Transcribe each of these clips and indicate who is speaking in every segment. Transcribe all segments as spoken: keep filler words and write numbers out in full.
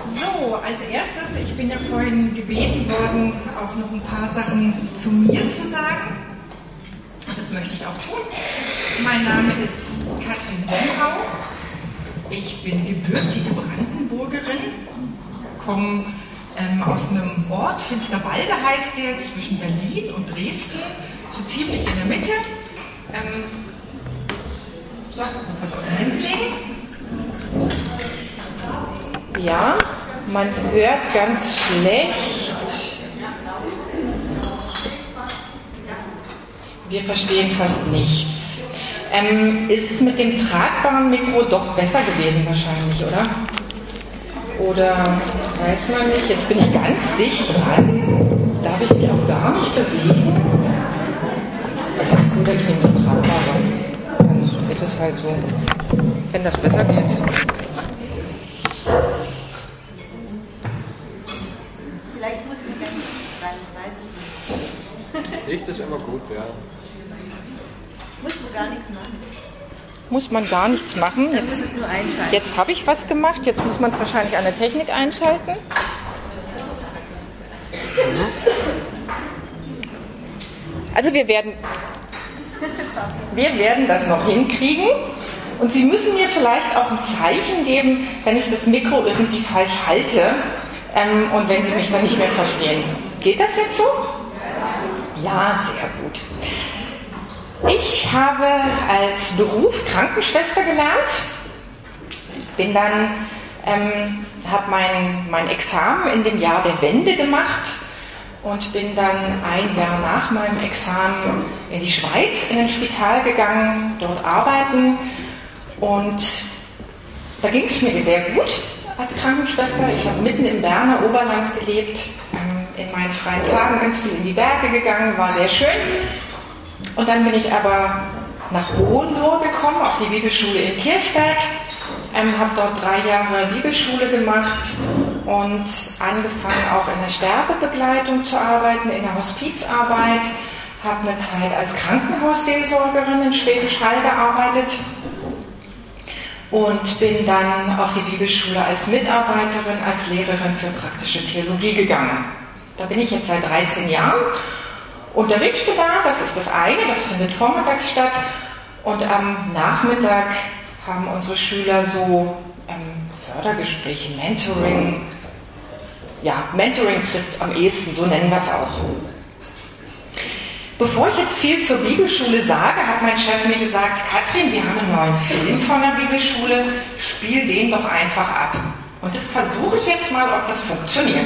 Speaker 1: So, als erstes, ich bin ja vorhin gebeten worden, auch noch ein paar Sachen zu mir zu sagen. Und das möchte ich auch tun. Mein Name ist Katrin Semhau. Ich bin gebürtige Brandenburgerin, komme ähm, aus einem Ort, Finsterwalde heißt der, zwischen Berlin und Dresden, so ziemlich in der Mitte. Ähm, so, was aus dem Händen legen.
Speaker 2: Ja, man hört ganz schlecht. Wir verstehen fast nichts. Ähm, ist es mit dem tragbaren Mikro doch besser gewesen wahrscheinlich, oder? Oder weiß man nicht. Jetzt bin ich ganz dicht dran. Darf ich mich auch gar nicht bewegen? Oder ich nehme das tragbare. Dann ist es halt so, wenn das besser geht.
Speaker 3: Vielleicht muss man gar nicht sein, weiß ich nicht.
Speaker 4: Licht ist immer gut, ja.
Speaker 3: Muss man gar nichts machen.
Speaker 2: Muss man gar nichts machen.
Speaker 3: Dann
Speaker 2: Jetzt,
Speaker 3: muss ich nur einschalten.
Speaker 2: jetzt habe ich was gemacht, jetzt muss man es wahrscheinlich an der Technik einschalten. Also wir werden, wir werden das noch hinkriegen. Und Sie müssen mir vielleicht auch ein Zeichen geben, wenn ich das Mikro irgendwie falsch halte ähm, und wenn Sie mich dann nicht mehr verstehen. Geht das jetzt so? Ja, sehr gut. Ich habe als Beruf Krankenschwester gelernt, bin dann, ähm, habe mein, mein Examen in dem Jahr der Wende gemacht und bin dann ein Jahr nach meinem Examen in die Schweiz, in ein Spital gegangen, dort arbeiten. Und da ging es mir sehr gut als Krankenschwester. Ich habe mitten im Berner Oberland gelebt, ähm, in meinen freien Tagen ganz viel in die Berge gegangen, war sehr schön. Und dann bin ich aber nach Hohenlohe gekommen, auf die Bibelschule in Kirchberg, ähm, habe dort drei Jahre Bibelschule gemacht und angefangen auch in der Sterbebegleitung zu arbeiten, in der Hospizarbeit, habe eine Zeit als Krankenhausseelsorgerin in Schwäbisch Hall gearbeitet und bin dann auf die Bibelschule als Mitarbeiterin, als Lehrerin für praktische Theologie gegangen. Da bin ich jetzt seit dreizehn Jahren. Unterrichte da, das ist das eine, das findet vormittags statt und am Nachmittag haben unsere Schüler so ähm, Fördergespräche, Mentoring, ja, Mentoring trifft es am ehesten, so nennen wir es auch. Bevor ich jetzt viel zur Bibelschule sage, hat mein Chef mir gesagt, Katrin, wir haben einen neuen Film von der Bibelschule, spiel den doch einfach ab. Und das versuche ich jetzt mal, ob das funktioniert.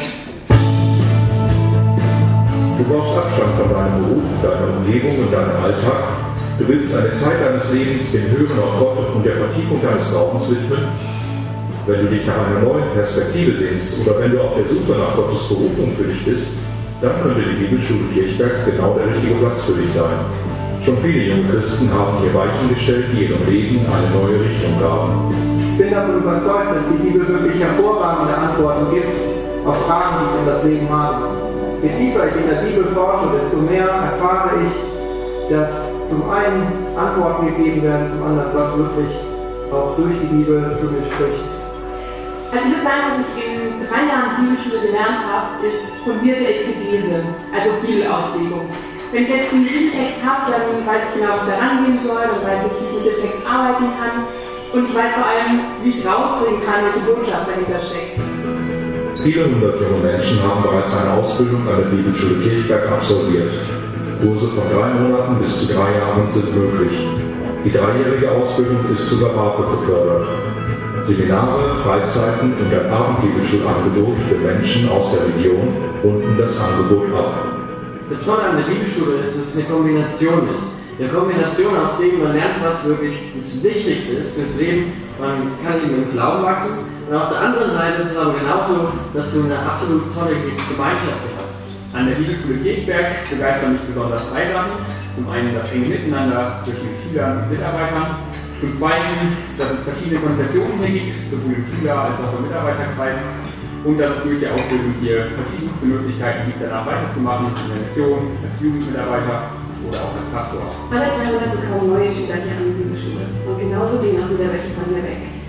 Speaker 5: Du brauchst Abstand von deinem Beruf, deiner Umgebung und deinem Alltag. Du willst eine Zeit deines Lebens dem Hören auf Gott und der Vertiefung deines Glaubens widmen. Wenn du dich nach einer neuen Perspektive sehnst oder wenn du auf der Suche nach Gottes Berufung für dich bist, dann könnte die Bibelschule Kirchberg genau der richtige Platz für dich sein. Schon viele junge Christen haben hier Weichen gestellt, die ihrem Leben eine neue Richtung gaben.
Speaker 6: Ich bin davon überzeugt, dass die Bibel wirklich hervorragende Antworten gibt auf Fragen, die ich in das Leben habe. Je tiefer ich in der Bibel forsche, desto mehr erfahre ich, dass zum einen Antworten gegeben werden, zum anderen Gott wirklich auch durch die Bibel zu mir spricht.
Speaker 7: Also ich würde sagen, was ich in drei Jahren Bibelschule gelernt habe, ist fundierte Exegese, also Bibelauslegung. Wenn ich jetzt einen Bibeltext habe, dann weiß ich genau, wie ich da rangehen soll und weiß ich, wie ich mit dem Text arbeiten kann. Und ich weiß vor allem, wie ich rausbringen kann, welche Botschaft dahinter steckt.
Speaker 5: Viele hundert junge Menschen haben bereits eine Ausbildung an der Bibelschule Kirchberg absolviert. Kurse von drei Monaten bis zu drei Jahren sind möglich. Die dreijährige Ausbildung ist sogar BAföG gefördert. Seminare, Freizeiten und ein Abendbibelschulangebot für Menschen aus der Region runden das Angebot ab.
Speaker 6: Das Tolle an der Bibelschule ist, dass es eine Kombination ist. Eine Kombination, aus dem man lernt, was wirklich das Wichtigste ist fürs Leben. Man kann eben im Glauben wachsen. Und auf der anderen Seite ist es aber genauso, dass du eine absolut tolle Gemeinschaft hast. An der Bibelschule Kirchberg begeistern mich besonders drei Sachen. Zum einen das enge Miteinander zwischen Schülern und Mitarbeitern. Zum zweiten, dass es verschiedene Konfessionen hier gibt, sowohl im Schüler- als auch im Mitarbeiterkreis. Und dass es durch die Ausbildung hier verschiedenste Möglichkeiten gibt, danach weiterzumachen, in der Mission, als Jugendmitarbeiter oder auch als Pastor.
Speaker 7: Alle zwei Monate kommen neue Schüler hier an die Bibelschule. Und genauso gehen auch wieder welche von mir weg.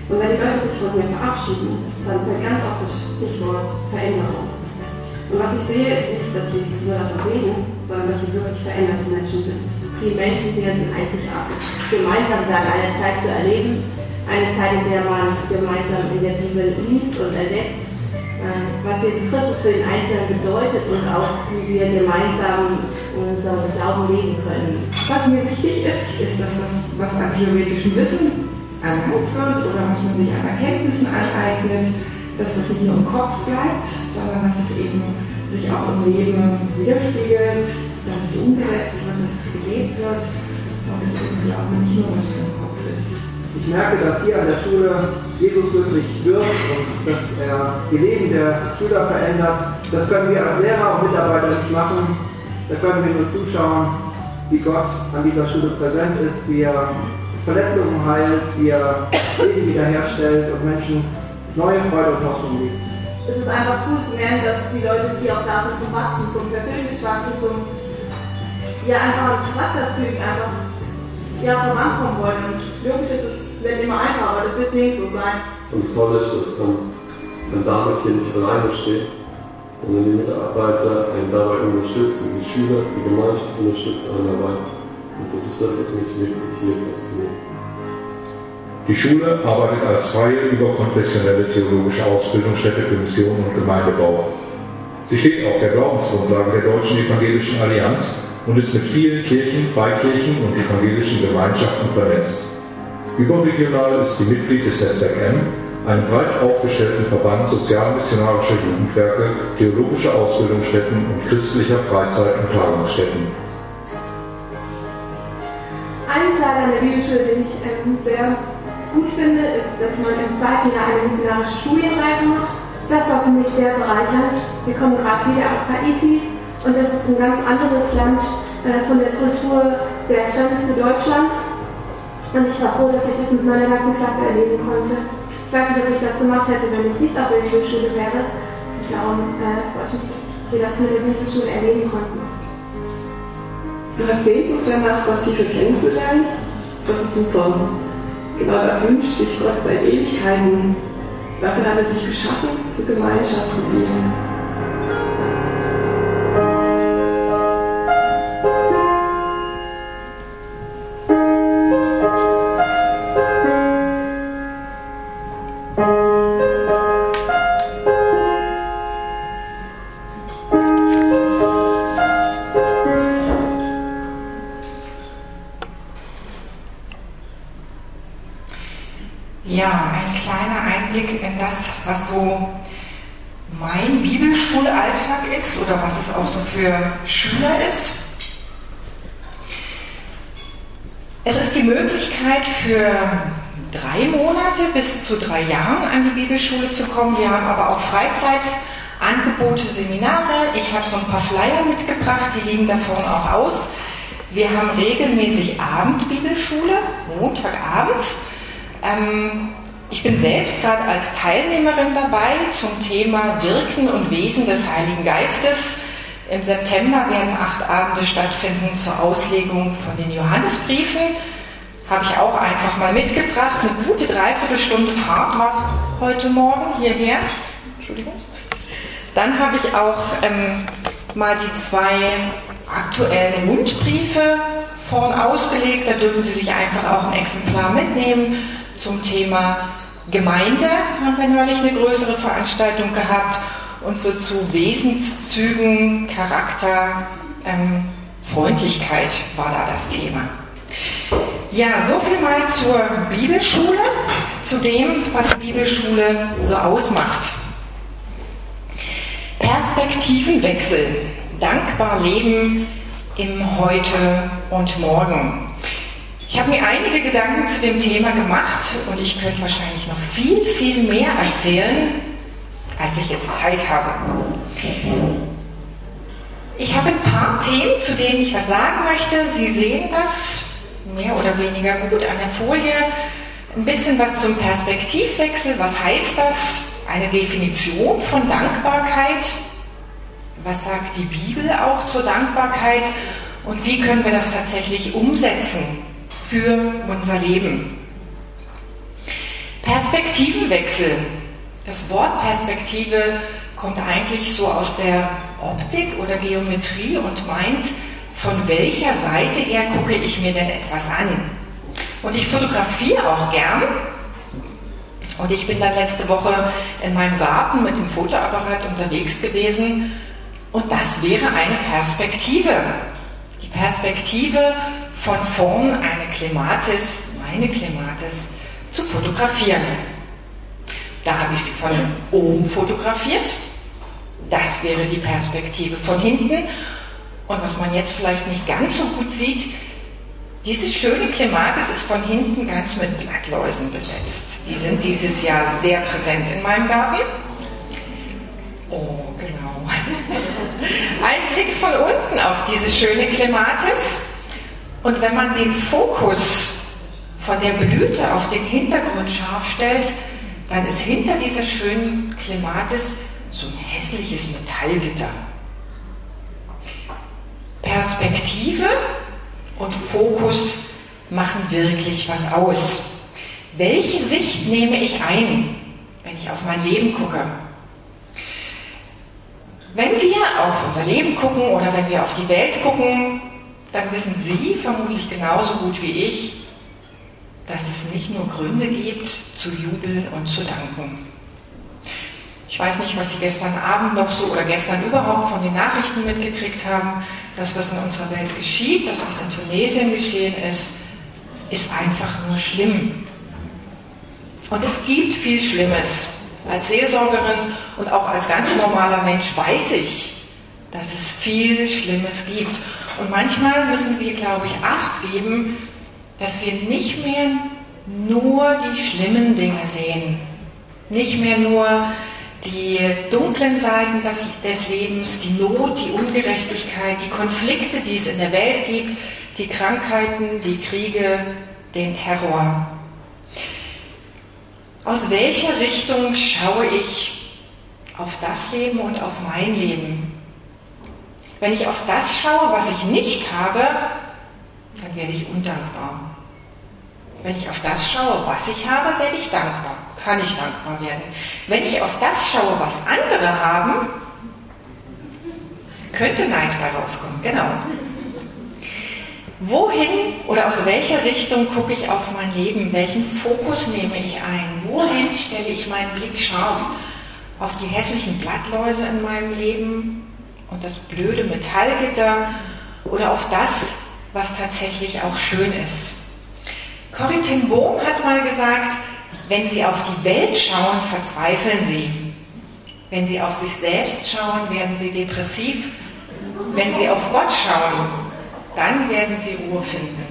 Speaker 7: Und wenn die Leute sich von mir verabschieden, dann fällt ganz oft das Stichwort Veränderung. Und was ich sehe, ist nicht, dass sie nur davon reden, sondern dass sie wirklich veränderte Menschen sind. Die Menschen hier sind einzigartig. Gemeinsam dann eine Zeit zu erleben, eine Zeit, in der man gemeinsam in der Bibel liest und entdeckt, was Jesus Christus für den Einzelnen bedeutet und auch, wie wir gemeinsam unseren Glauben leben können.
Speaker 2: Was mir wichtig ist, ist, dass das, was an theoretischem Wissen erlangt wird oder was man sich an Erkenntnissen aneignet, dass das nicht nur im Kopf bleibt, sondern dass es eben sich auch im Leben widerspiegelt, dass es umgesetzt wird, dass es gelebt wird und dass eben Glauben nicht nur was für den Kopf ist.
Speaker 4: Ich merke, dass hier an der Schule Jesus wirklich wirkt und dass er die Leben der Schüler verändert. Das können wir als Lehrer und Mitarbeiter nicht machen. Da können wir nur zuschauen, wie Gott an dieser Schule präsent ist, wie er Verletzungen heilt, wie er Leben wiederherstellt und Menschen neue Freude und Hoffnung gibt.
Speaker 7: Es ist einfach cool zu lernen, dass die Leute, die auch da sind zum Wachsen, zum persönlich Wachsen, zum ja einfach an Charakterzügen einfach ja, vorankommen wollen. Und wirklich ist es nicht immer einfach, aber das wird nicht so sein.
Speaker 8: Und das Tolle ist, dass dann, dann damit hier nicht alleine steht, sondern die Mitarbeiter einen dabei unterstützen, die Schüler, die Gemeinschaft unterstützt einen dabei. Und das ist das, was mich wirklich hier fasziniert.
Speaker 5: Die Schule arbeitet als freie, überkonfessionelle theologische Ausbildungsstätte für Mission und Gemeindebau. Sie steht auf der Glaubensgrundlage der Deutschen Evangelischen Allianz und ist mit vielen Kirchen, Freikirchen und evangelischen Gemeinschaften vernetzt. Überregional ist sie Mitglied des S Z M, einem breit aufgestellten Verband sozialmissionarischer Jugendwerke, theologischer Ausbildungsstätten und christlicher Freizeit- und Tagungsstätten.
Speaker 7: Ein Teil an der Bibelschule, den ich ähm, sehr gut finde, ist, dass man im zweiten Jahr eine missionarische Studienreise macht. Das war für mich sehr bereichernd. Wir kommen gerade wieder aus Haiti und das ist ein ganz anderes Land, äh, von der Kultur sehr fremd zu Deutschland. Und ich war froh, dass ich das mit meiner ganzen Klasse erleben konnte. Ich weiß nicht, ob ich das gemacht hätte, wenn ich nicht auf der Bibelschule wäre. Und darum äh, freue ich mich, dass wir das mit der Bibelschule erleben konnten.
Speaker 2: Du hast Sehnsucht danach, Gott tiefer kennenzulernen? Das ist super. Genau das wünscht sich Gott seit Ewigkeiten. Dafür hat er dich geschaffen, für Gemeinschaft mit ihm.
Speaker 1: Ja, ein kleiner Einblick in das, was so mein Bibelschulalltag ist oder was es auch so für Schüler ist. Es ist die Möglichkeit für drei Monate bis zu drei Jahren an die Bibelschule zu kommen. Wir haben aber auch Freizeitangebote, Seminare. Ich habe so ein paar Flyer mitgebracht, die liegen da vorne auch aus. Wir haben regelmäßig Abendbibelschule, Montagabends. Ich bin selbst gerade als Teilnehmerin dabei zum Thema Wirken und Wesen des Heiligen Geistes. Im September werden acht Abende stattfinden zur Auslegung von den Johannesbriefen. Habe ich auch einfach mal mitgebracht. Eine gute Dreiviertelstunde Fahrt war es heute Morgen hierher. Entschuldigung. Dann habe ich auch ähm, mal die zwei aktuellen Rundbriefe vorn ausgelegt. Da dürfen Sie sich einfach auch ein Exemplar mitnehmen. Zum Thema Gemeinde haben wir neulich eine größere Veranstaltung gehabt und so zu Wesenszügen, Charakter, ähm, Freundlichkeit war da das Thema. Ja, so viel mal zur Bibelschule, zu dem, was die Bibelschule so ausmacht. Perspektivenwechsel, dankbar leben im Heute und Morgen. Ich habe mir einige Gedanken zu dem Thema gemacht und ich könnte wahrscheinlich noch viel, viel mehr erzählen, als ich jetzt Zeit habe. Ich habe ein paar Themen, zu denen ich was sagen möchte. Sie sehen das mehr oder weniger gut an der Folie. Ein bisschen was zum Perspektivwechsel. Was heißt das? Eine Definition von Dankbarkeit. Was sagt die Bibel auch zur Dankbarkeit? Und wie können wir das tatsächlich umsetzen für unser Leben?
Speaker 2: Perspektivenwechsel. Das Wort Perspektive kommt eigentlich so aus der Optik oder Geometrie und meint, von welcher Seite her gucke ich mir denn etwas an. Und ich fotografiere auch gern. Und ich bin dann letzte Woche in meinem Garten mit dem Fotoapparat unterwegs gewesen. Und das wäre eine Perspektive. Die Perspektive von vorn eine Klematis, meine Klematis, zu fotografieren. Da habe ich sie von oben fotografiert. Das wäre die Perspektive von hinten. Und was man jetzt vielleicht nicht ganz so gut sieht, diese schöne Klematis ist von hinten ganz mit Blattläusen besetzt. Die sind dieses Jahr sehr präsent in meinem Garten. Oh, genau. Ein Blick von unten auf diese schöne Klematis. Und wenn man den Fokus von der Blüte auf den Hintergrund scharf stellt, dann ist hinter dieser schönen Klematis so ein hässliches Metallgitter. Perspektive und Fokus machen wirklich was aus. Welche Sicht nehme ich ein, wenn ich auf mein Leben gucke? Wenn wir auf unser Leben gucken oder wenn wir auf die Welt gucken, dann wissen Sie vermutlich genauso gut wie ich, dass es nicht nur Gründe gibt, zu jubeln und zu danken. Ich weiß nicht, was Sie gestern Abend noch so oder gestern überhaupt von den Nachrichten mitgekriegt haben. Das, was in unserer Welt geschieht, das, was in Tunesien geschehen ist, ist einfach nur schlimm. Und es gibt viel Schlimmes. Als Seelsorgerin und auch als ganz normaler Mensch weiß ich, dass es viel Schlimmes gibt. Und manchmal müssen wir, glaube ich, Acht geben, dass wir nicht mehr nur die schlimmen Dinge sehen. Nicht mehr nur die dunklen Seiten des, des Lebens, die Not, die Ungerechtigkeit, die Konflikte, die es in der Welt gibt, die Krankheiten, die Kriege, den Terror. Aus welcher Richtung schaue ich auf das Leben und auf mein Leben? Wenn ich auf das schaue, was ich nicht habe, dann werde ich undankbar. Wenn ich auf das schaue, was ich habe, werde ich dankbar. Kann ich dankbar werden. Wenn ich auf das schaue, was andere haben, könnte Neid bei rauskommen. Genau. Wohin oder aus welcher Richtung gucke ich auf mein Leben? Welchen Fokus nehme ich ein? Wohin stelle ich meinen Blick scharf? Auf die hässlichen Blattläuse in meinem Leben und das blöde Metallgitter oder auf das, was tatsächlich auch schön ist? Corrie ten Boom hat mal gesagt, wenn Sie auf die Welt schauen, verzweifeln Sie. Wenn Sie auf sich selbst schauen, werden Sie depressiv. Wenn Sie auf Gott schauen, dann werden Sie Ruhe finden.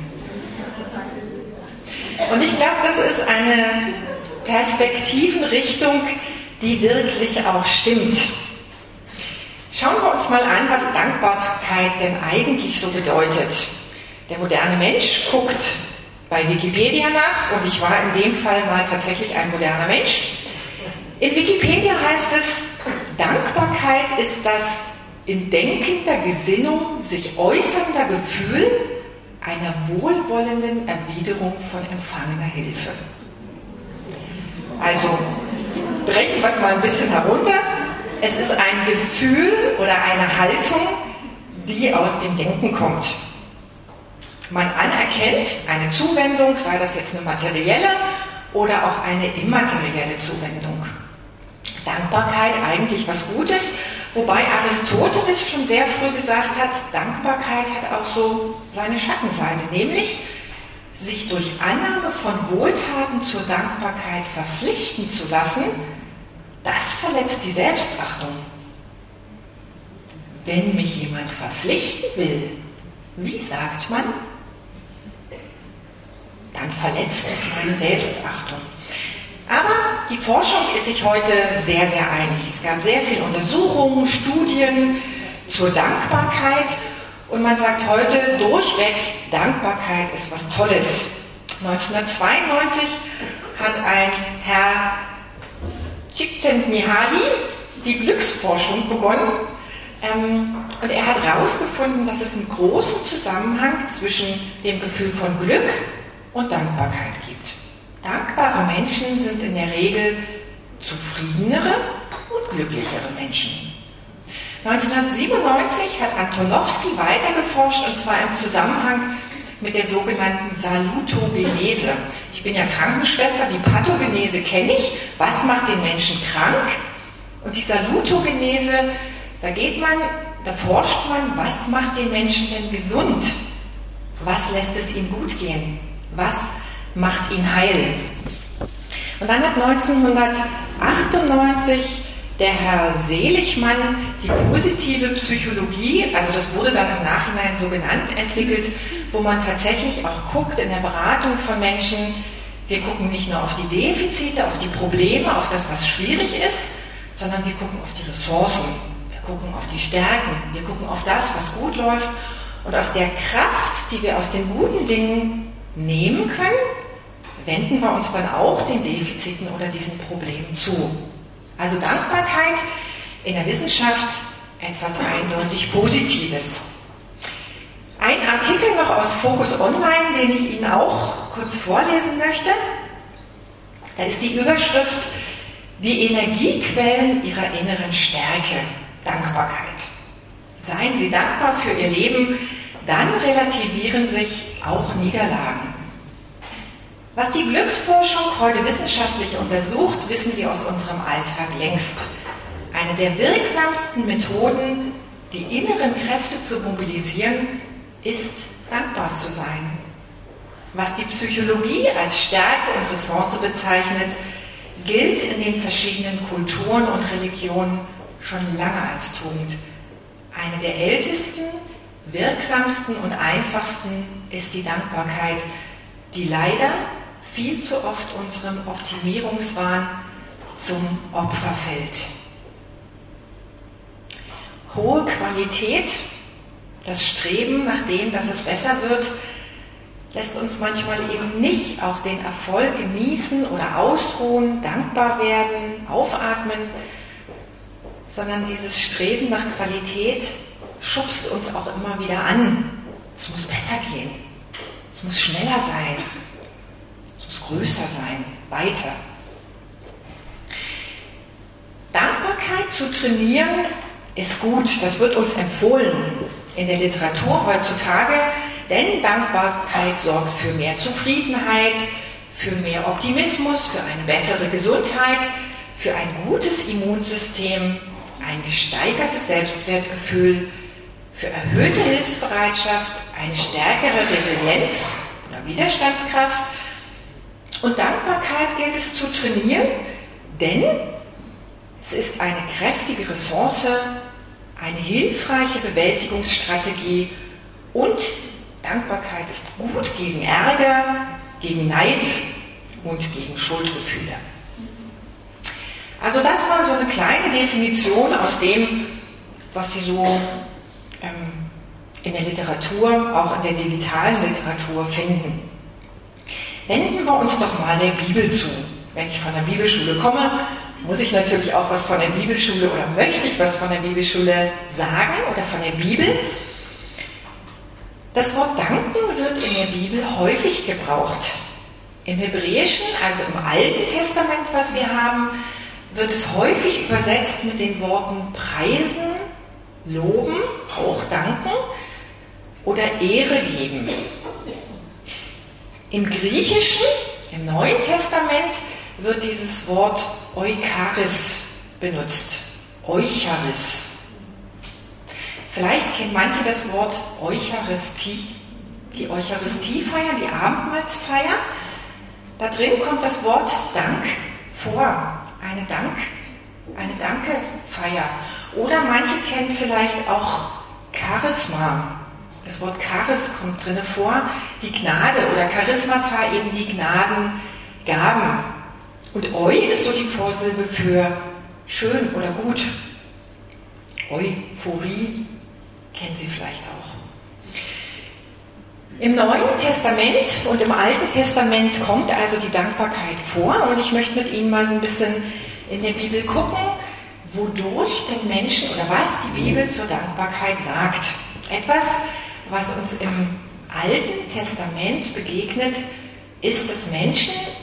Speaker 2: Und ich glaube, das ist eine Perspektivenrichtung, die wirklich auch stimmt. Schauen wir uns mal an, was Dankbarkeit denn eigentlich so bedeutet. Der moderne Mensch guckt bei Wikipedia nach und ich war in dem Fall mal tatsächlich ein moderner Mensch. In Wikipedia heißt es, Dankbarkeit ist das in denkender Gesinnung sich äußernder Gefühl einer wohlwollenden Erwiderung von empfangener Hilfe. Also brechen wir es mal ein bisschen herunter. Es ist ein Gefühl oder eine Haltung, die aus dem Denken kommt. Man anerkennt eine Zuwendung, sei das jetzt eine materielle oder auch eine immaterielle Zuwendung. Dankbarkeit eigentlich was Gutes, wobei Aristoteles schon sehr früh gesagt hat, Dankbarkeit hat auch so seine Schattenseite, nämlich sich durch Annahme von Wohltaten zur Dankbarkeit verpflichten zu lassen, das verletzt die Selbstachtung. Wenn mich jemand verpflichten will, wie sagt man? Dann verletzt es meine Selbstachtung. Aber die Forschung ist sich heute sehr, sehr einig. Es gab sehr viele Untersuchungen, Studien zur Dankbarkeit und man sagt heute durchweg, Dankbarkeit ist was Tolles. neunzehnhundertzweiundneunzig hat ein Herr Csikszentmihalyi die Glücksforschung begonnen ähm, und er hat herausgefunden, dass es einen großen Zusammenhang zwischen dem Gefühl von Glück und Dankbarkeit gibt. Dankbare Menschen sind in der Regel zufriedenere und glücklichere Menschen. neunzehnhundertsiebenundneunzig hat Antonowski weitergeforscht, und zwar im Zusammenhang mit der sogenannten Salutogenese. Ich bin ja Krankenschwester, die Pathogenese kenne ich. Was macht den Menschen krank? Und die Salutogenese, da geht man, da forscht man, was macht den Menschen denn gesund? Was lässt es ihm gut gehen? Was macht ihn heil? Und dann hat neunzehnhundertachtundneunzig der Herr Seligmann die positive Psychologie, also das wurde dann im Nachhinein so genannt, entwickelt, wo man tatsächlich auch guckt in der Beratung von Menschen, wir gucken nicht nur auf die Defizite, auf die Probleme, auf das, was schwierig ist, sondern wir gucken auf die Ressourcen, wir gucken auf die Stärken, wir gucken auf das, was gut läuft, und aus der Kraft, die wir aus den guten Dingen nehmen können, wenden wir uns dann auch den Defiziten oder diesen Problemen zu. Also Dankbarkeit in der Wissenschaft etwas eindeutig Positives. Ein Artikel noch aus Focus Online, den ich Ihnen auch kurz vorlesen möchte. Da ist die Überschrift: Die Energiequellen Ihrer inneren Stärke, Dankbarkeit. Seien Sie dankbar für Ihr Leben, dann relativieren sich auch Niederlagen. Was die Glücksforschung heute wissenschaftlich untersucht, wissen wir aus unserem Alltag längst. Eine der wirksamsten Methoden, die inneren Kräfte zu mobilisieren, ist, dankbar zu sein. Was die Psychologie als Stärke und Ressource bezeichnet, gilt in den verschiedenen Kulturen und Religionen schon lange als Tugend. Eine der ältesten, wirksamsten und einfachsten ist die Dankbarkeit, die leider viel zu oft unserem Optimierungswahn zum Opfer fällt. Hohe Qualität, das Streben nach dem, dass es besser wird, lässt uns manchmal eben nicht auch den Erfolg genießen oder ausruhen, dankbar werden, aufatmen, sondern dieses Streben nach Qualität schubst uns auch immer wieder an. Es muss besser gehen, es muss schneller sein, es muss größer sein, weiter. Dankbarkeit zu trainieren ist gut, das wird uns empfohlen in der Literatur heutzutage, denn Dankbarkeit sorgt für mehr Zufriedenheit, für mehr Optimismus, für eine bessere Gesundheit, für ein gutes Immunsystem, ein gesteigertes Selbstwertgefühl, für erhöhte Hilfsbereitschaft, eine stärkere Resilienz oder Widerstandskraft. Und Dankbarkeit gilt es zu trainieren, denn es ist eine kräftige Ressource, eine hilfreiche Bewältigungsstrategie, und Dankbarkeit ist gut gegen Ärger, gegen Neid und gegen Schuldgefühle. Also das war so eine kleine Definition aus dem, was Sie so ähm, in der Literatur, auch in der digitalen Literatur finden. Wenden wir uns doch mal der Bibel zu. Wenn ich von der Bibelschule komme, muss ich natürlich auch was von der Bibelschule oder möchte ich was von der Bibelschule sagen oder von der Bibel. Das Wort danken wird in der Bibel häufig gebraucht. Im Hebräischen, also im Alten Testament, was wir haben, wird es häufig übersetzt mit den Worten preisen, loben, auch danken oder Ehre geben. Im Griechischen, im Neuen Testament, wird dieses Wort Eucharis benutzt. Eucharis. Vielleicht kennen manche das Wort Eucharistie, die Eucharistiefeier, die Abendmahlsfeier. Da drin kommt das Wort Dank vor. Eine Dank, eine Dankefeier. Oder manche kennen vielleicht auch Charisma. Das Wort Charis kommt drin vor. Die Gnade oder Charismata, eben die Gnadengaben. Und Eu ist so die Vorsilbe für schön oder gut. Euphorie kennen Sie vielleicht auch. Im Neuen Testament und im Alten Testament kommt also die Dankbarkeit vor, und ich möchte mit Ihnen mal so ein bisschen in der Bibel gucken, wodurch den Menschen oder was die Bibel zur Dankbarkeit sagt. Etwas, was uns im Alten Testament begegnet, ist, dass Menschen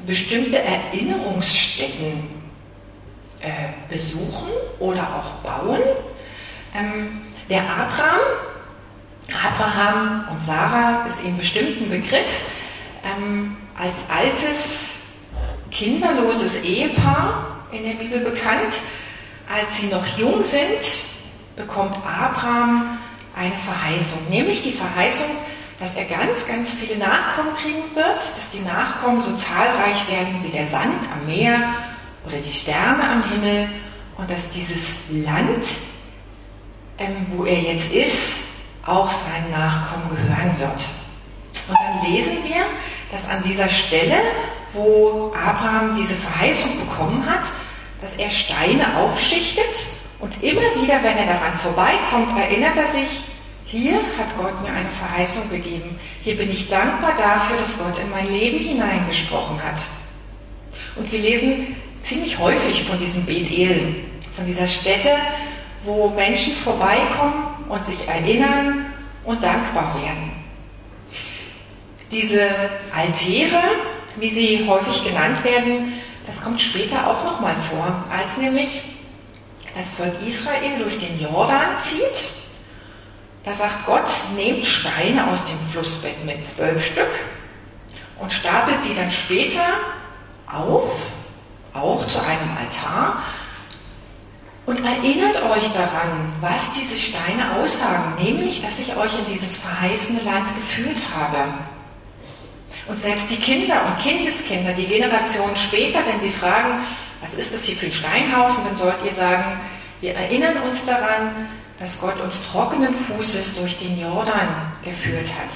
Speaker 2: bestimmte Erinnerungsstätten äh, besuchen oder auch bauen. Ähm, der Abraham, Abraham und Sarah ist Ihnen bestimmt ein Begriff, ähm, als altes, kinderloses Ehepaar in der Bibel bekannt. Als sie noch jung sind, bekommt Abraham eine Verheißung, nämlich die Verheißung, dass er ganz, ganz viele Nachkommen kriegen wird, dass die Nachkommen so zahlreich werden wie der Sand am Meer oder die Sterne am Himmel und dass dieses Land, ähm, wo er jetzt ist, auch seinen Nachkommen gehören wird. Und dann lesen wir, dass an dieser Stelle, wo Abraham diese Verheißung bekommen hat, dass er Steine aufschichtet und immer wieder, wenn er daran vorbeikommt, erinnert er sich, hier hat Gott mir eine Verheißung gegeben. Hier bin ich dankbar dafür, dass Gott in mein Leben hineingesprochen hat. Und wir lesen ziemlich häufig von diesem Bethel, von dieser Stätte, wo Menschen vorbeikommen und sich erinnern und dankbar werden. Diese Altäre, wie sie häufig genannt werden, das kommt später auch nochmal vor, als nämlich das Volk Israel durch den Jordan zieht. Da sagt Gott, nehmt Steine aus dem Flussbett mit, zwölf Stück, und stapelt die dann später auf, auch zu einem Altar, und erinnert euch daran, was diese Steine aussagen, nämlich, dass ich euch in dieses verheißene Land geführt habe. Und selbst die Kinder und Kindeskinder, die Generationen später, wenn sie fragen, was ist das hier für ein Steinhaufen, dann sollt ihr sagen, wir erinnern uns daran, dass Gott uns trockenen Fußes durch den Jordan geführt hat.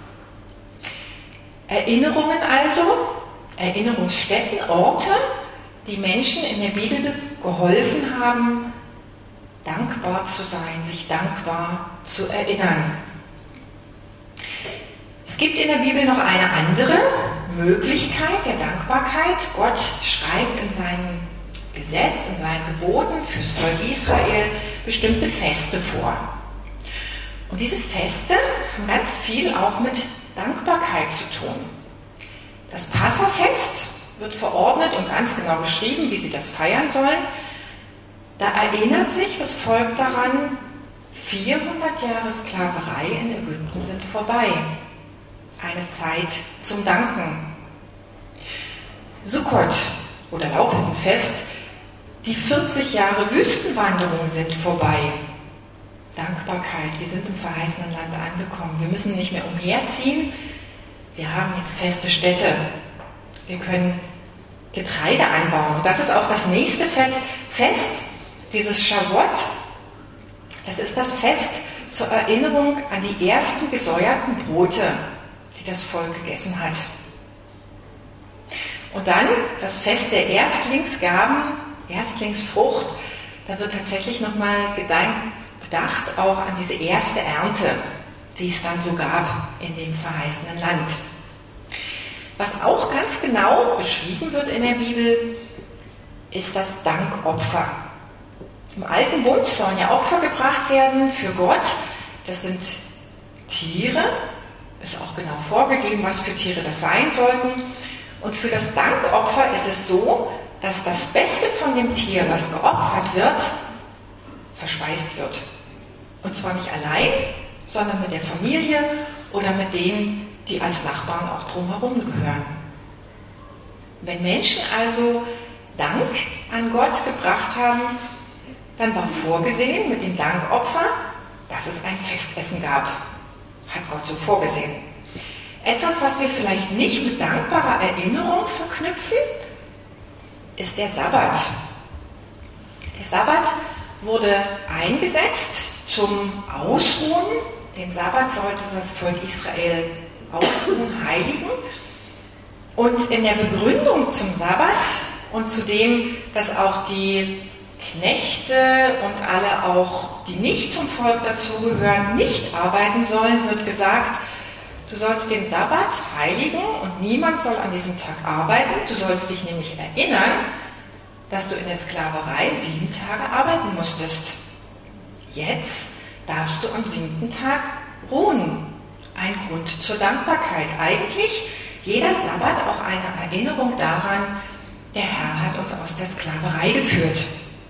Speaker 2: Erinnerungen also, Erinnerungsstätten, Orte, die Menschen in der Bibel geholfen haben, dankbar zu sein, sich dankbar zu erinnern. Es gibt in der Bibel noch eine andere Möglichkeit der Dankbarkeit. Gott schreibt in seinem Gesetz, in seinen Geboten fürs Volk Israel bestimmte Feste vor. Und diese Feste haben ganz viel auch mit Dankbarkeit zu tun. Das Passafest wird verordnet und ganz genau beschrieben, wie sie das feiern sollen. Da erinnert sich das Volk daran, vierhundert Jahre Sklaverei in Ägypten sind vorbei. Eine Zeit zum Danken. Sukkot oder Laubhüttenfest, die vierzig Jahre Wüstenwanderung sind vorbei. Dankbarkeit, wir sind im verheißenen Land angekommen. Wir müssen nicht mehr umherziehen. Wir haben jetzt feste Städte. Wir können Getreide anbauen. Und das ist auch das nächste Fest, dieses Shavuot. Das ist das Fest zur Erinnerung an die ersten gesäuerten Brote, die das Volk gegessen hat. Und dann das Fest der Erstlingsgaben, Erstlingsfrucht. Da wird tatsächlich nochmal gedacht auch an diese erste Ernte, die es dann so gab in dem verheißenen Land. Was auch ganz genau beschrieben wird in der Bibel, ist das Dankopfer. Im Alten Bund sollen ja Opfer gebracht werden für Gott. Das sind Tiere, ist auch genau vorgegeben, was für Tiere das sein sollten. Und für das Dankopfer ist es so, dass das Beste von dem Tier, was geopfert wird, verspeist wird. Und zwar nicht allein, sondern mit der Familie oder mit denen, die als Nachbarn auch drumherum gehören. Wenn Menschen also Dank an Gott gebracht haben, dann war vorgesehen mit dem Dankopfer, dass es ein Festessen gab. Hat Gott so vorgesehen. Etwas, was wir vielleicht nicht mit dankbarer Erinnerung verknüpfen, ist der Sabbat. Der Sabbat wurde eingesetzt zum Ausruhen. Den Sabbat sollte das Volk Israel ausruhen, heiligen. Und in der Begründung zum Sabbat und zu dem, dass auch die Knechte und alle auch, die nicht zum Volk dazugehören, nicht arbeiten sollen, wird gesagt, du sollst den Sabbat heiligen und niemand soll an diesem Tag arbeiten. Du sollst dich nämlich erinnern, dass du in der Sklaverei sieben Tage arbeiten musstest. Jetzt darfst du am siebten Tag ruhen. Ein Grund zur Dankbarkeit. Eigentlich Jeder Sabbat auch eine Erinnerung daran, der Herr hat uns aus der Sklaverei geführt.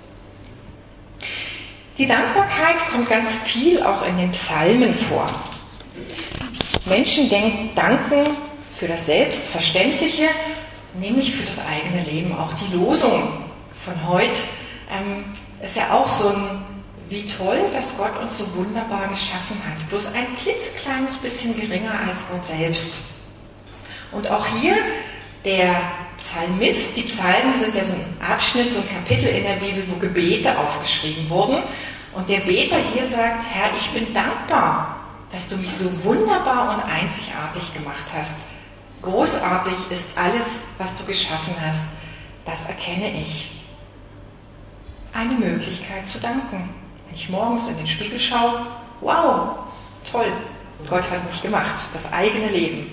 Speaker 2: Die Dankbarkeit kommt ganz viel auch in den Psalmen vor. Menschen denken, danken für das Selbstverständliche, nämlich für das eigene Leben. Auch die Losung von heute ähm, ist ja auch so ein, wie toll, dass Gott uns so wunderbar geschaffen hat. Bloß ein klitzekleines bisschen geringer als Gott selbst. Und auch hier der Psalmist, die Psalmen sind ja so ein Abschnitt, so ein Kapitel in der Bibel, wo Gebete aufgeschrieben wurden. Und der Beter hier sagt, Herr, ich bin dankbar, dass du mich so wunderbar und einzigartig gemacht hast. Großartig ist alles, was du geschaffen hast. Das erkenne ich. Eine Möglichkeit zu danken. Wenn ich morgens in den Spiegel schaue, wow, toll, Gott hat mich gemacht, das eigene Leben.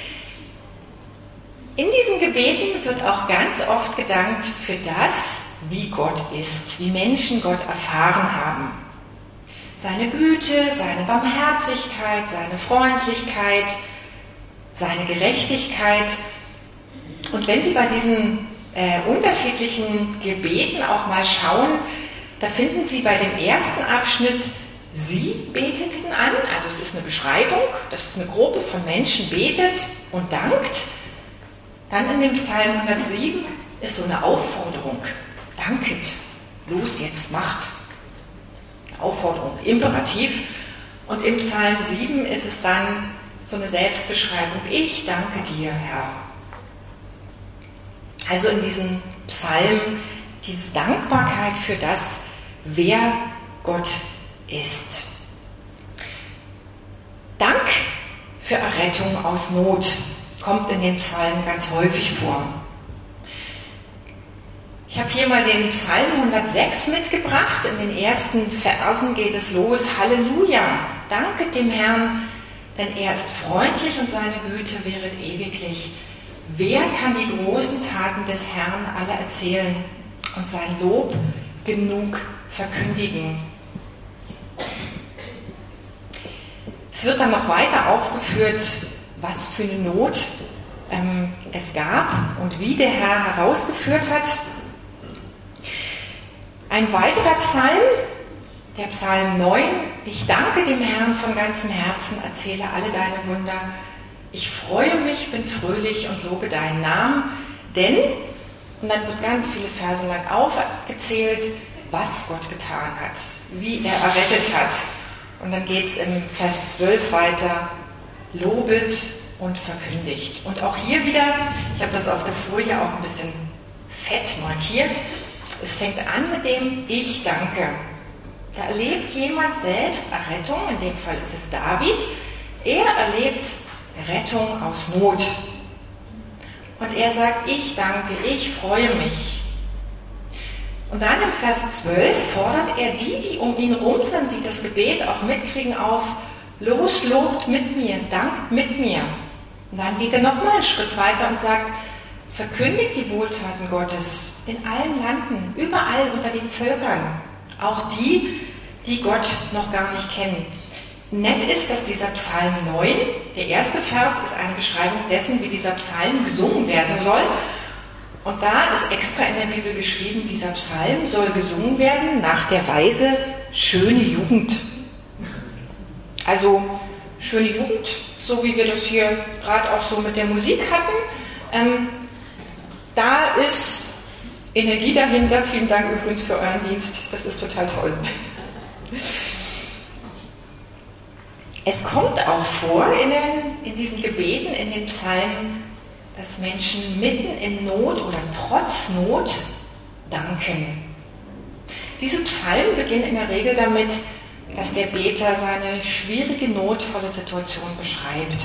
Speaker 2: In diesen Gebeten wird auch ganz oft gedankt für das, wie Gott ist, wie Menschen Gott erfahren haben. Seine Güte, seine Barmherzigkeit, seine Freundlichkeit, seine Gerechtigkeit. Und wenn Sie bei diesen äh, unterschiedlichen Gebeten auch mal schauen, da finden Sie bei dem ersten Abschnitt, Sie beteten an, also es ist eine Beschreibung, dass eine Gruppe von Menschen betet und dankt. Dann in dem Psalm hundertsieben ist so eine Aufforderung, danket, los jetzt, macht. Eine Aufforderung, Imperativ. Und im Psalm sieben ist es dann so eine Selbstbeschreibung, ich danke dir, Herr. Also in diesem Psalm diese Dankbarkeit für das, wer Gott ist. Dank für Errettung aus Not kommt in den Psalmen ganz häufig vor. Ich habe hier mal den Psalm hundertsechs mitgebracht. In den ersten Versen geht es los. Halleluja, danket dem Herrn, denn er ist freundlich und seine Güte wäret ewiglich. Wer kann die großen Taten des Herrn alle erzählen und sein Lob genug verkündigen? Es wird dann noch weiter aufgeführt, was für eine Not ähm, es gab und wie der Herr herausgeführt hat. Ein weiterer Psalm, der Psalm neun, ich danke dem Herrn von ganzem Herzen, erzähle alle deine Wunder. Ich freue mich, bin fröhlich und lobe deinen Namen, denn, und dann wird ganz viele Verse lang aufgezählt, was Gott getan hat, wie er errettet hat. Und dann geht es im Vers zwölf weiter, lobet und verkündigt. Und auch hier wieder, ich habe das auf der Folie auch ein bisschen fett markiert, es fängt an mit dem Ich danke. Da erlebt jemand selbst Errettung, in dem Fall ist es David. Er erlebt Rettung aus Not. Und er sagt, ich danke, ich freue mich. Und dann im Vers zwölf fordert er die, die um ihn rum sind, die das Gebet auch mitkriegen, auf, los, lobt mit mir, dankt mit mir. Und dann geht er nochmal einen Schritt weiter und sagt, verkündigt die Wohltaten Gottes in allen Landen, überall unter den Völkern, auch die, die Gott noch gar nicht kennen. Nett ist, dass dieser Psalm neun, der erste Vers ist eine Beschreibung dessen, wie dieser Psalm gesungen werden soll. Und da ist extra in der Bibel geschrieben, dieser Psalm soll gesungen werden nach der Weise schöne Jugend. Also schöne Jugend, so wie wir das hier gerade auch so mit der Musik hatten. Ähm, da ist Energie dahinter. Vielen Dank übrigens für euren Dienst. Das ist total toll. Es kommt auch vor in, den, in diesen Gebeten, in den Psalmen, dass Menschen mitten in Not oder trotz Not danken. Diese Psalmen beginnen in der Regel damit, dass der Beter seine schwierige, notvolle Situation beschreibt.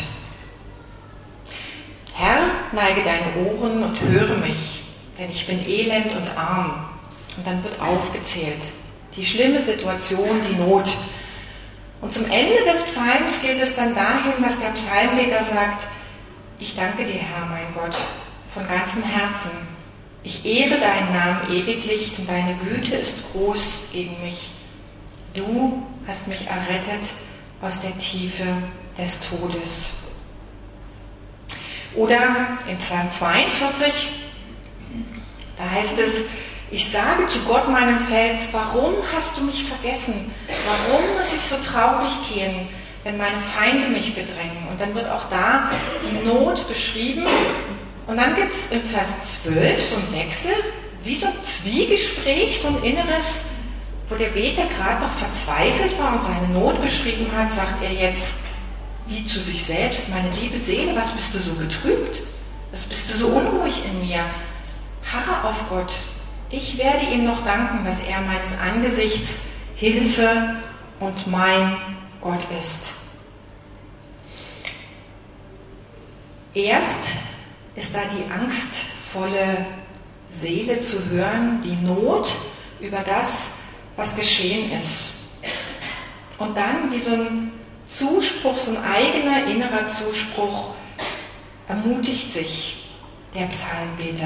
Speaker 2: Herr, neige deine Ohren und höre mich, denn ich bin elend und arm. Und dann wird aufgezählt die schlimme Situation, die Not. Und zum Ende des Psalms geht es dann dahin, dass der Psalmbeter sagt, ich danke dir, Herr, mein Gott, von ganzem Herzen. Ich ehre deinen Namen ewiglich, denn deine Güte ist groß gegen mich. Du hast mich errettet aus der Tiefe des Todes. Oder im Psalm zweiundvierzig, da heißt es, ich sage zu Gott, meinem Fels, warum hast du mich vergessen? Warum muss ich so traurig gehen, wenn meine Feinde mich bedrängen? Und dann wird auch da die Not beschrieben. Und dann gibt es im Vers zwölf so einen Wechsel, wie so ein Zwiegespräch, so ein Inneres, wo der Beter gerade noch verzweifelt war und seine Not beschrieben hat, sagt er jetzt wie zu sich selbst, meine liebe Seele, was bist du so getrübt? Was bist du so unruhig in mir? Harre auf Gott. Ich werde ihm noch danken, dass er meines Angesichts Hilfe und mein Gott ist. Erst ist da die angstvolle Seele zu hören, die Not über das, was geschehen ist. Und dann wie so ein Zuspruch, so ein eigener innerer Zuspruch, ermutigt sich der Psalmbeter.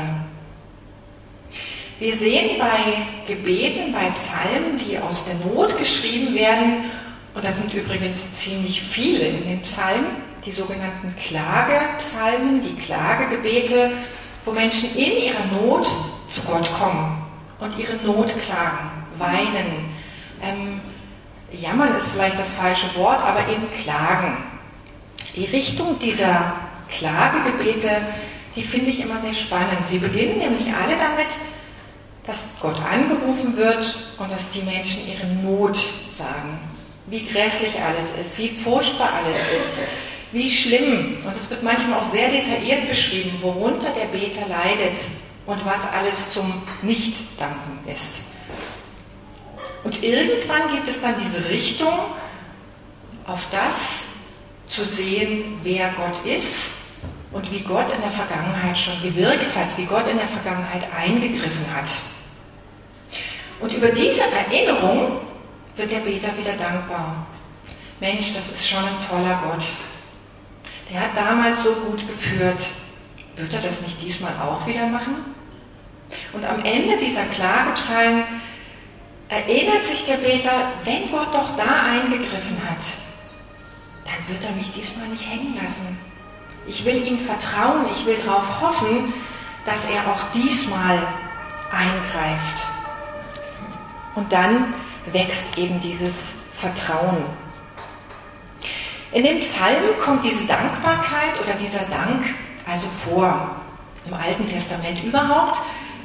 Speaker 2: Wir sehen bei Gebeten, bei Psalmen, die aus der Not geschrieben werden, und das sind übrigens ziemlich viele in den Psalmen, die sogenannten Klagepsalmen, die Klagegebete, wo Menschen in ihrer Not zu Gott kommen und ihre Not klagen, weinen. Ähm, jammern ist vielleicht das falsche Wort, aber eben klagen. Die Richtung dieser Klagegebete, die finde ich immer sehr spannend. Sie beginnen nämlich alle damit, dass Gott angerufen wird und dass die Menschen ihre Not sagen. Wie grässlich alles ist, wie furchtbar alles ist, wie schlimm. Und es wird manchmal auch sehr detailliert beschrieben, worunter der Beter leidet und was alles zum Nichtdanken ist. Und irgendwann gibt es dann diese Richtung, auf das zu sehen, wer Gott ist und wie Gott in der Vergangenheit schon gewirkt hat, wie Gott in der Vergangenheit eingegriffen hat. Und über diese Erinnerung wird der Beter wieder dankbar. Mensch, das ist schon ein toller Gott. Der hat damals so gut geführt. Wird er das nicht diesmal auch wieder machen? Und am Ende dieser Klagepsalmen erinnert sich der Beter, wenn Gott doch da eingegriffen hat, dann wird er mich diesmal nicht hängen lassen. Ich will ihm vertrauen, ich will darauf hoffen, dass er auch diesmal eingreift. Und dann wächst eben dieses Vertrauen. In dem Psalm kommt diese Dankbarkeit oder dieser Dank also vor. Im Alten Testament überhaupt.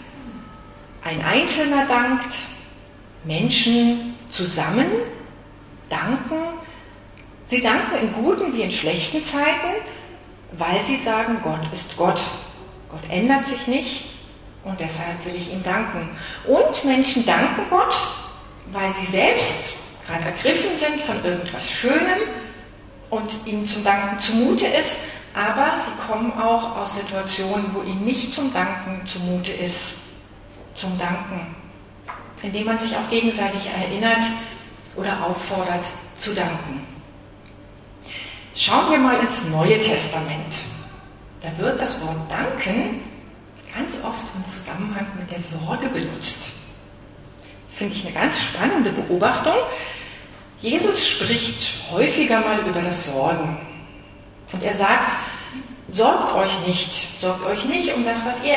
Speaker 2: Ein Einzelner dankt, Menschen zusammen danken. Sie danken in guten wie in schlechten Zeiten, weil sie sagen, Gott ist Gott. Gott ändert sich nicht und deshalb will ich ihm danken. Und Menschen danken Gott, weil sie selbst gerade ergriffen sind von irgendwas Schönem und ihnen zum Danken zumute ist, aber sie kommen auch aus Situationen, wo ihnen nicht zum Danken zumute ist, zum Danken, indem man sich auch gegenseitig erinnert oder auffordert zu danken. Schauen wir mal ins Neue Testament. Da wird das Wort Danken ganz oft im Zusammenhang mit der Sorge benutzt. Finde ich eine ganz spannende Beobachtung. Jesus spricht häufiger mal über das Sorgen. Und er sagt, sorgt euch nicht, sorgt euch nicht um das, was ihr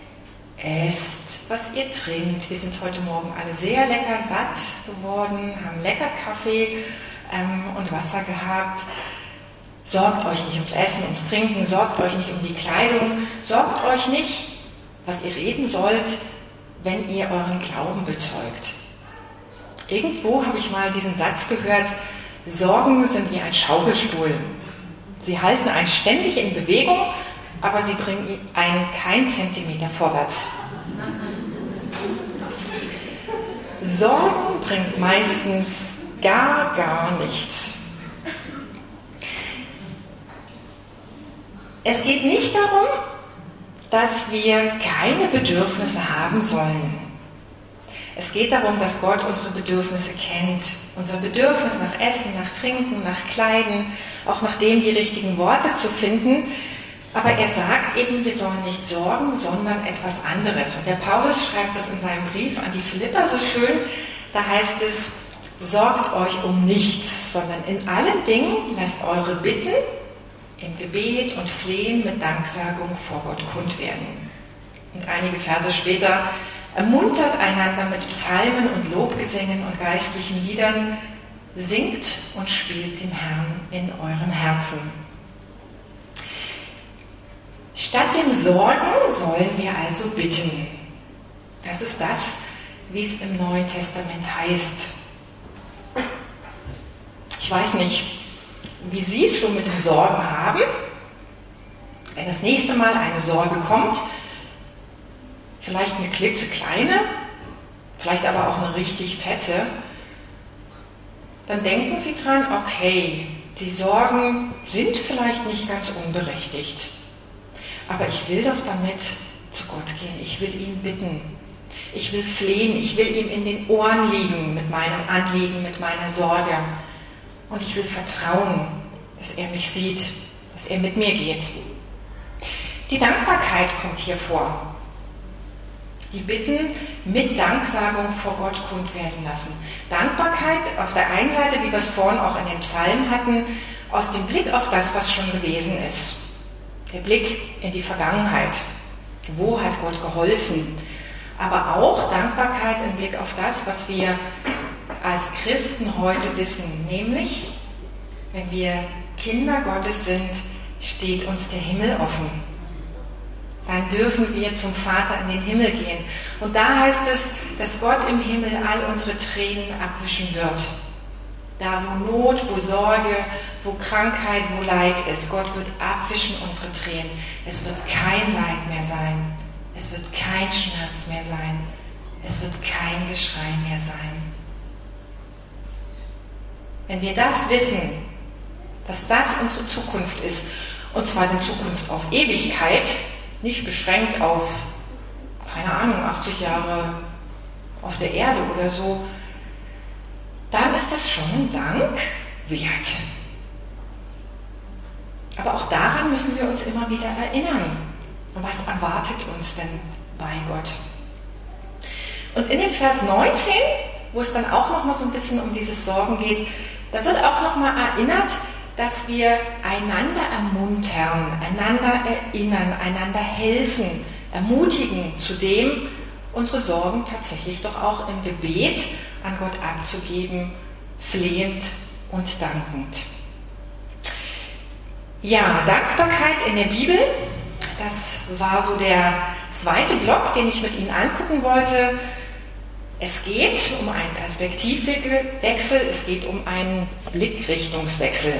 Speaker 2: esst, was ihr trinkt. Wir sind heute Morgen alle sehr lecker satt geworden, haben lecker Kaffee ähm, und Wasser gehabt. Sorgt euch nicht ums Essen, ums Trinken, sorgt euch nicht um die Kleidung, sorgt euch nicht, was ihr reden sollt, wenn ihr euren Glauben bezeugt. Irgendwo habe ich mal diesen Satz gehört, Sorgen sind wie ein Schaukelstuhl. Sie halten einen ständig in Bewegung, aber sie bringen einen keinen Zentimeter vorwärts. Sorgen bringt meistens gar, gar nichts. Es geht nicht darum, dass wir keine Bedürfnisse haben sollen. Es geht darum, dass Gott unsere Bedürfnisse kennt. Unser Bedürfnis nach Essen, nach Trinken, nach Kleiden, auch nach dem die richtigen Worte zu finden. Aber er sagt eben, wir sollen nicht sorgen, sondern etwas anderes. Und der Paulus schreibt das in seinem Brief an die Philipper so schön. Da heißt es, sorgt euch um nichts, sondern in allen Dingen lasst eure Bitten im Gebet und Flehen mit Danksagung vor Gott kund werden. Und einige Verse später: Ermuntert einander mit Psalmen und Lobgesängen und geistlichen Liedern, singt und spielt dem Herrn in eurem Herzen. Statt dem Sorgen sollen wir also bitten. Das ist das, wie es im Neuen Testament heißt. Ich weiß nicht, wie Sie es so mit dem Sorgen haben. Wenn das nächste Mal eine Sorge kommt, vielleicht eine klitzekleine, vielleicht aber auch eine richtig fette, dann denken Sie dran, okay, die Sorgen sind vielleicht nicht ganz unberechtigt, aber ich will doch damit zu Gott gehen, ich will ihn bitten, ich will flehen, ich will ihm in den Ohren liegen mit meinem Anliegen, mit meiner Sorge, und ich will vertrauen, dass er mich sieht, dass er mit mir geht. Die Dankbarkeit kommt hier vor. Die Bitten mit Danksagung vor Gott kund werden lassen. Dankbarkeit auf der einen Seite, wie wir es vorhin auch in den Psalmen hatten, aus dem Blick auf das, was schon gewesen ist. Der Blick in die Vergangenheit. Wo hat Gott geholfen? Aber auch Dankbarkeit im Blick auf das, was wir als Christen heute wissen. Nämlich, wenn wir Kinder Gottes sind, steht uns der Himmel offen. Dann dürfen wir zum Vater in den Himmel gehen. Und da heißt es, dass Gott im Himmel all unsere Tränen abwischen wird. Da wo Not, wo Sorge, wo Krankheit, wo Leid ist, Gott wird abwischen unsere Tränen. Es wird kein Leid mehr sein. Es wird kein Schmerz mehr sein. Es wird kein Geschrei mehr sein. Wenn wir das wissen, dass das unsere Zukunft ist, und zwar die Zukunft auf Ewigkeit, nicht beschränkt auf, keine Ahnung, achtzig Jahre auf der Erde oder so, dann ist das schon ein Dank wert. Aber auch daran müssen wir uns immer wieder erinnern. Was erwartet uns denn bei Gott? Und in dem Vers neunzehn, wo es dann auch nochmal so ein bisschen um dieses Sorgen geht, da wird auch nochmal erinnert, dass wir einander ermuntern, einander erinnern, einander helfen, ermutigen, zu dem unsere Sorgen tatsächlich doch auch im Gebet an Gott abzugeben, flehend und dankend. Ja, Dankbarkeit in der Bibel, das war so der zweite Block, den ich mit Ihnen angucken wollte. Es geht um einen Perspektivwechsel, es geht um einen Blickrichtungswechsel.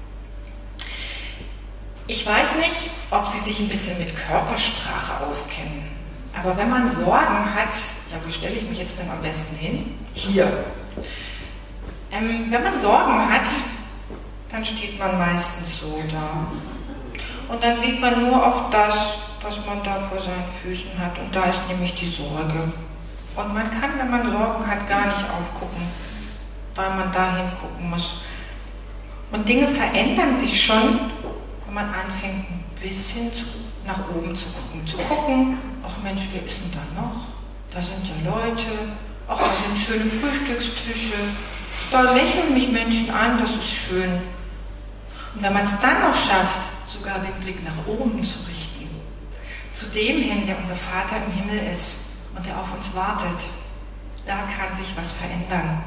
Speaker 2: Ich weiß nicht, ob Sie sich ein bisschen mit Körpersprache auskennen, aber wenn man Sorgen hat, ja, wo stelle ich mich jetzt denn am besten hin? Hier. Ähm, wenn man Sorgen hat, dann steht man meistens so da. Und dann sieht man nur auf das, was man da vor seinen Füßen hat, und da ist nämlich die Sorge. Und man kann, wenn man Sorgen hat, gar nicht aufgucken, weil man da hingucken muss. Und Dinge verändern sich schon, wenn man anfängt, ein bisschen zu, nach oben zu gucken. Zu gucken, ach Mensch, wer ist denn da noch? Da sind ja Leute, ach, da sind schöne Frühstückstische, da lächeln mich Menschen an, das ist schön. Und wenn man es dann noch schafft, sogar den Blick nach oben zu richten, zu dem hin, der unser Vater im Himmel ist, und der auf uns wartet, da kann sich was verändern.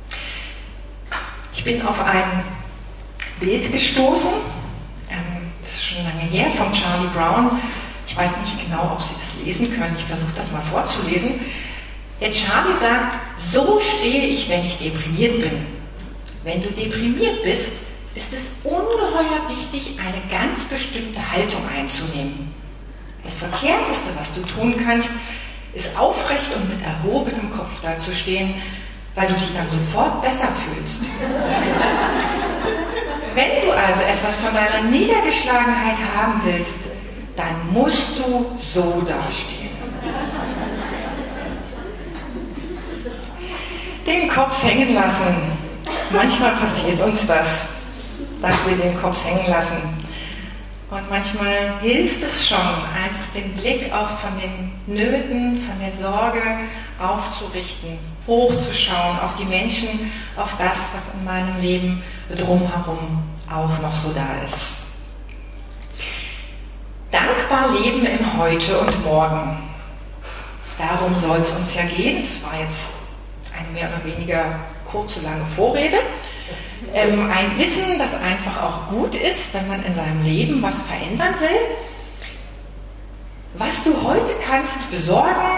Speaker 2: Ich bin auf ein Bild gestoßen, ähm, das ist schon lange her, von Charlie Brown. Ich weiß nicht genau, ob Sie das lesen können, ich versuche das mal vorzulesen. Der Charlie sagt, so stehe ich, wenn ich deprimiert bin. Wenn du deprimiert bist, ist es ungeheuer wichtig, eine ganz bestimmte Haltung einzunehmen. Das Verkehrteste, was du tun kannst, ist aufrecht und mit erhobenem Kopf dazustehen, weil du dich dann sofort besser fühlst. Wenn du also etwas von deiner Niedergeschlagenheit haben willst, dann musst du so dastehen. Den Kopf hängen lassen. Manchmal passiert uns das, dass wir den Kopf hängen lassen. Und manchmal hilft es schon, einfach den Blick auch von den Nöten, von der Sorge aufzurichten, hochzuschauen auf die Menschen, auf das, was in meinem Leben drumherum auch noch so da ist. Dankbar leben im Heute und Morgen. Darum soll es uns ja gehen. Es war jetzt eine mehr oder weniger kurze, lange Vorrede. Ähm, ein Wissen, das einfach auch gut ist, wenn man in seinem Leben was verändern will. Was du heute kannst besorgen,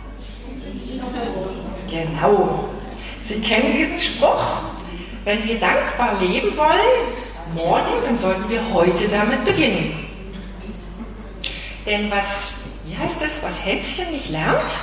Speaker 2: genau. Sie kennen diesen Spruch. Wenn wir dankbar leben wollen, morgen, dann sollten wir heute damit beginnen. Denn was, wie heißt es, was Hänschen nicht lernt?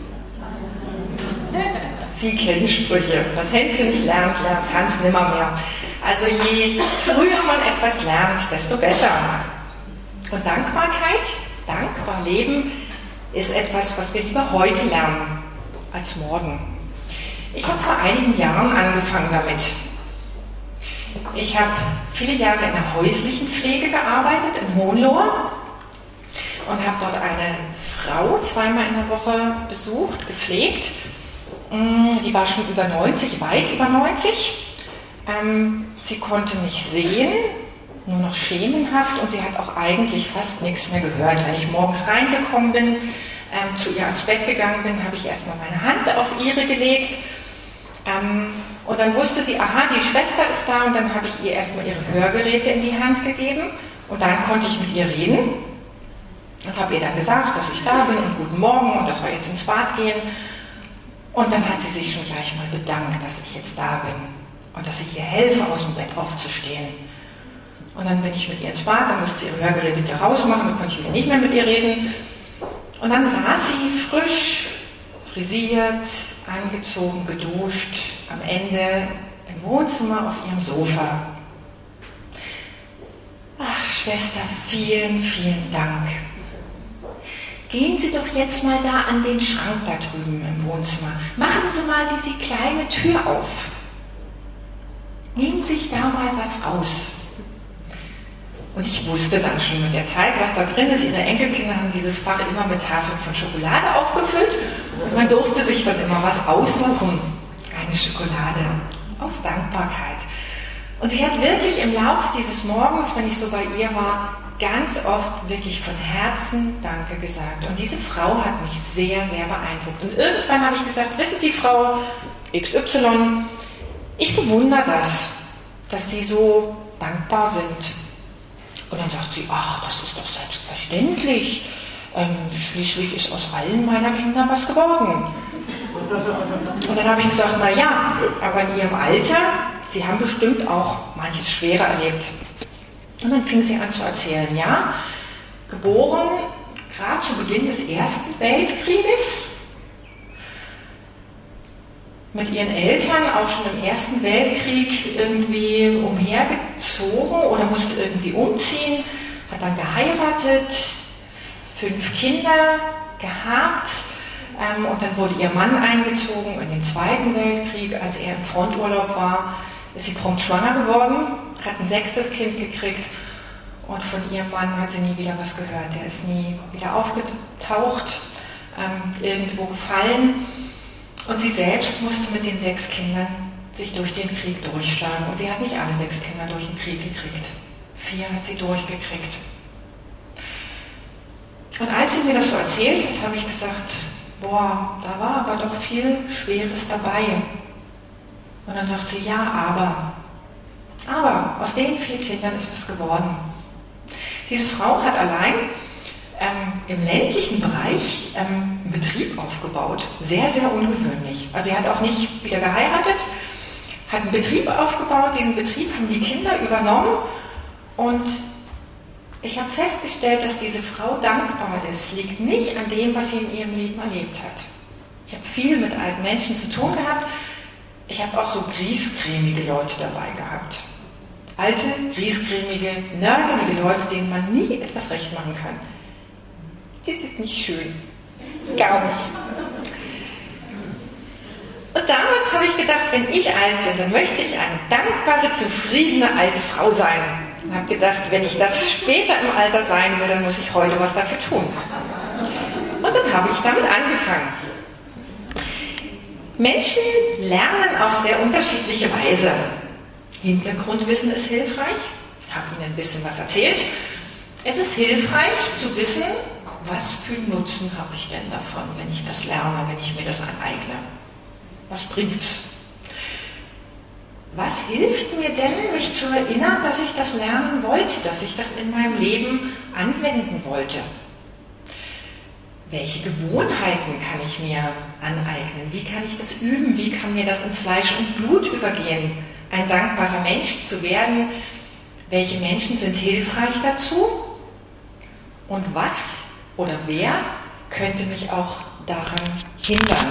Speaker 2: Sie kennen Sprüche. Was Hänschen nicht lernt, lernt Hans nimmermehr. Also je früher man etwas lernt, desto besser. Und Dankbarkeit, dankbar leben, ist etwas, was wir lieber heute lernen als morgen. Ich habe vor einigen Jahren angefangen damit. Ich habe viele Jahre in der häuslichen Pflege gearbeitet, in Hohenlohe, und habe dort eine Frau zweimal in der Woche besucht, gepflegt. Die war schon über neunzig, weit über neunzig. Ähm, sie konnte nicht sehen, nur noch schemenhaft, und sie hat auch eigentlich fast nichts mehr gehört. Wenn ich morgens reingekommen bin, ähm, zu ihr ans Bett gegangen bin, habe ich erstmal meine Hand auf ihre gelegt. Ähm, und dann wusste sie, aha, die Schwester ist da, und dann habe ich ihr erstmal ihre Hörgeräte in die Hand gegeben, und dann konnte ich mit ihr reden und habe ihr dann gesagt, dass ich da bin und guten Morgen und dass wir jetzt ins Bad gehen. Und dann hat sie sich schon gleich mal bedankt, dass ich jetzt da bin und dass ich ihr helfe, aus dem Bett aufzustehen. Und dann bin ich mit ihr ins Bad, dann musste sie ihre Hörgeräte wieder rausmachen, dann konnte ich wieder nicht mehr mit ihr reden. Und dann saß sie frisch, frisiert, angezogen, geduscht, am Ende im Wohnzimmer auf ihrem Sofa. Ach, Schwester, vielen, vielen Dank. Gehen Sie doch jetzt mal da an den Schrank da drüben im Wohnzimmer. Machen Sie mal diese kleine Tür auf. Nehmen Sie sich da mal was raus. Und ich wusste dann schon mit der Zeit, was da drin ist. Ihre Enkelkinder haben dieses Fach immer mit Tafeln von Schokolade aufgefüllt. Und man durfte sich dann immer was aussuchen. Eine Schokolade aus Dankbarkeit. Und sie hat wirklich im Laufe dieses Morgens, wenn ich so bei ihr war, ganz oft wirklich von Herzen Danke gesagt. Und diese Frau hat mich sehr, sehr beeindruckt. Und irgendwann habe ich gesagt, wissen Sie, Frau X Y, ich bewundere das, dass Sie so dankbar sind. Und dann sagt sie, ach, das ist doch selbstverständlich. Ähm, schließlich ist aus allen meiner Kinder was geworden. Und dann habe ich gesagt, na ja, aber in Ihrem Alter, Sie haben bestimmt auch manches Schwere erlebt. Und dann fing sie an zu erzählen, ja, geboren gerade zu Beginn des Ersten Weltkrieges, mit ihren Eltern auch schon im Ersten Weltkrieg irgendwie umhergezogen oder musste irgendwie umziehen, hat dann geheiratet, fünf Kinder gehabt, ähm, und dann wurde ihr Mann eingezogen in den Zweiten Weltkrieg. Als er im Fronturlaub war, ist sie prompt schwanger geworden, hat ein sechstes Kind gekriegt, und von ihrem Mann hat sie nie wieder was gehört. Der ist nie wieder aufgetaucht, ähm, irgendwo gefallen. Und sie selbst musste mit den sechs Kindern sich durch den Krieg durchschlagen. Und sie hat nicht alle sechs Kinder durch den Krieg gekriegt. Vier hat sie durchgekriegt. Und als sie mir das so erzählt hat, habe ich gesagt, boah, da war aber doch viel Schweres dabei. Und dann sagte sie, ja, aber, aber aus den vier Kindern ist was geworden. Diese Frau hat allein ähm, im ländlichen Bereich ähm, einen Betrieb aufgebaut. Sehr, sehr ungewöhnlich. Also sie hat auch nicht wieder geheiratet, hat einen Betrieb aufgebaut. Diesen Betrieb haben die Kinder übernommen. Und ich habe festgestellt, dass diese Frau dankbar ist. Liegt nicht an dem, was sie in ihrem Leben erlebt hat. Ich habe viel mit alten Menschen zu tun gehabt. Ich habe auch so griesgrämige Leute dabei gehabt. Alte, griesgrämige, nörgelige Leute, denen man nie etwas recht machen kann. Das ist nicht schön. Gar nicht. Und damals habe ich gedacht, wenn ich alt bin, dann möchte ich eine dankbare, zufriedene alte Frau sein. Und habe gedacht, wenn ich das später im Alter sein will, dann muss ich heute was dafür tun. Und dann habe ich damit angefangen. Menschen lernen auf sehr unterschiedliche Weise. Hintergrundwissen ist hilfreich. Ich habe Ihnen ein bisschen was erzählt. Es ist hilfreich zu wissen, was für einen Nutzen habe ich denn davon, wenn ich das lerne, wenn ich mir das aneigne. Was bringt's? Was hilft mir denn, mich zu erinnern, dass ich das lernen wollte, dass ich das in meinem Leben anwenden wollte? Welche Gewohnheiten kann ich mir aneignen? Wie kann ich das üben? Wie kann mir das in Fleisch und Blut übergehen, ein dankbarer Mensch zu werden? Welche Menschen sind hilfreich dazu? Und was oder wer könnte mich auch daran hindern?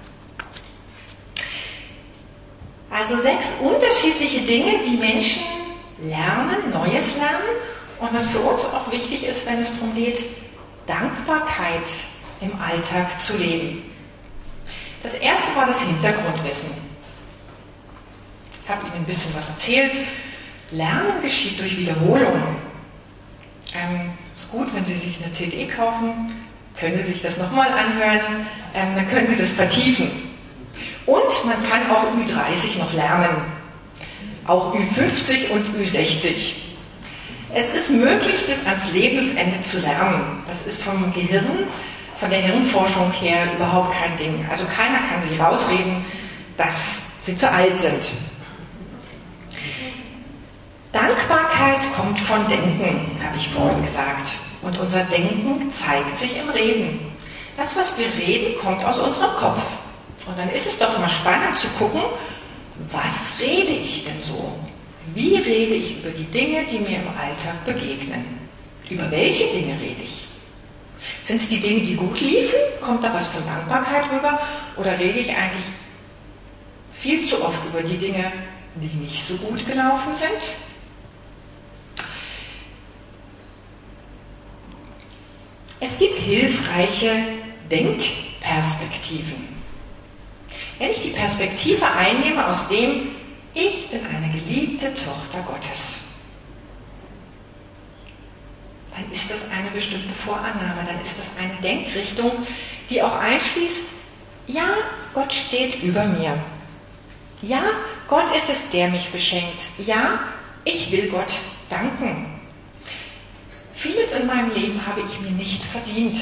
Speaker 2: Also sechs unterschiedliche Dinge, wie Menschen lernen, Neues lernen. Und was für uns auch wichtig ist, wenn es darum geht, Dankbarkeit im Alltag zu leben. Das erste war das Hintergrundwissen. Ich habe Ihnen ein bisschen was erzählt. Lernen geschieht durch Wiederholung. Ähm, ist gut, wenn Sie sich eine C D kaufen, können Sie sich das nochmal anhören, ähm, dann können Sie das vertiefen. Und man kann auch Ü dreißig noch lernen, auch Ü fünfzig und Ü sechzig. Es ist möglich, bis ans Lebensende zu lernen. Das ist vom Gehirn, von der Hirnforschung her überhaupt kein Ding. Also keiner kann sich rausreden, dass sie zu alt sind. Dankbarkeit kommt von Denken, habe ich vorhin gesagt. Und unser Denken zeigt sich im Reden. Das, was wir reden, kommt aus unserem Kopf. Und dann ist es doch immer spannend zu gucken, was rede ich denn so? Wie rede ich über die Dinge, die mir im Alltag begegnen? Über welche Dinge rede ich? Sind es die Dinge, die gut liefen? Kommt da was von Dankbarkeit rüber? Oder rede ich eigentlich viel zu oft über die Dinge, die nicht so gut gelaufen sind? Es gibt hilfreiche Denkperspektiven. Wenn ich die Perspektive einnehme, aus dem ich bin eine geliebte Tochter Gottes, dann ist das eine bestimmte Vorannahme, dann ist das eine Denkrichtung, die auch einschließt, ja, Gott steht über mir. Ja, Gott ist es, der mich beschenkt. Ja, ich will Gott danken. Vieles in meinem Leben habe ich mir nicht verdient.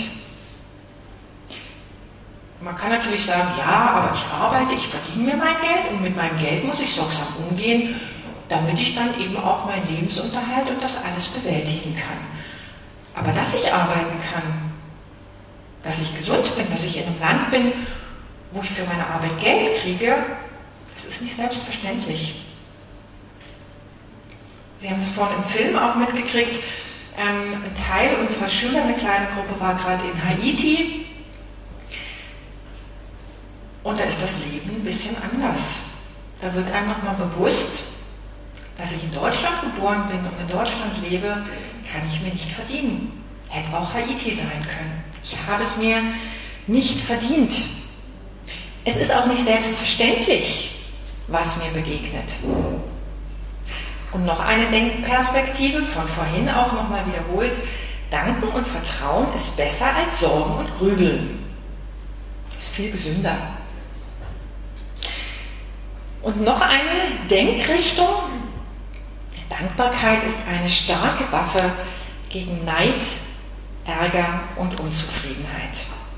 Speaker 2: Man kann natürlich sagen, ja, aber ich arbeite, ich verdiene mir mein Geld und mit meinem Geld muss ich sorgsam umgehen, damit ich dann eben auch meinen Lebensunterhalt und das alles bewältigen kann. Aber dass ich arbeiten kann, dass ich gesund bin, dass ich in einem Land bin, wo ich für meine Arbeit Geld kriege, das ist nicht selbstverständlich. Sie haben es vorhin im Film auch mitgekriegt, ähm, ein Teil unserer Schüler, eine kleine Gruppe, war gerade in Haiti. Und da ist das Leben ein bisschen anders. Da wird einem nochmal bewusst, dass ich in Deutschland geboren bin und in Deutschland lebe, kann ich mir nicht verdienen. Hätte auch Haiti sein können. Ich habe es mir nicht verdient. Es ist auch nicht selbstverständlich, was mir begegnet. Und noch eine Denkperspektive, von vorhin auch nochmal wiederholt, Danken und Vertrauen ist besser als Sorgen und Grübeln. Ist viel gesünder. Und noch eine Denkrichtung, Dankbarkeit ist eine starke Waffe gegen Neid, Ärger und Unzufriedenheit.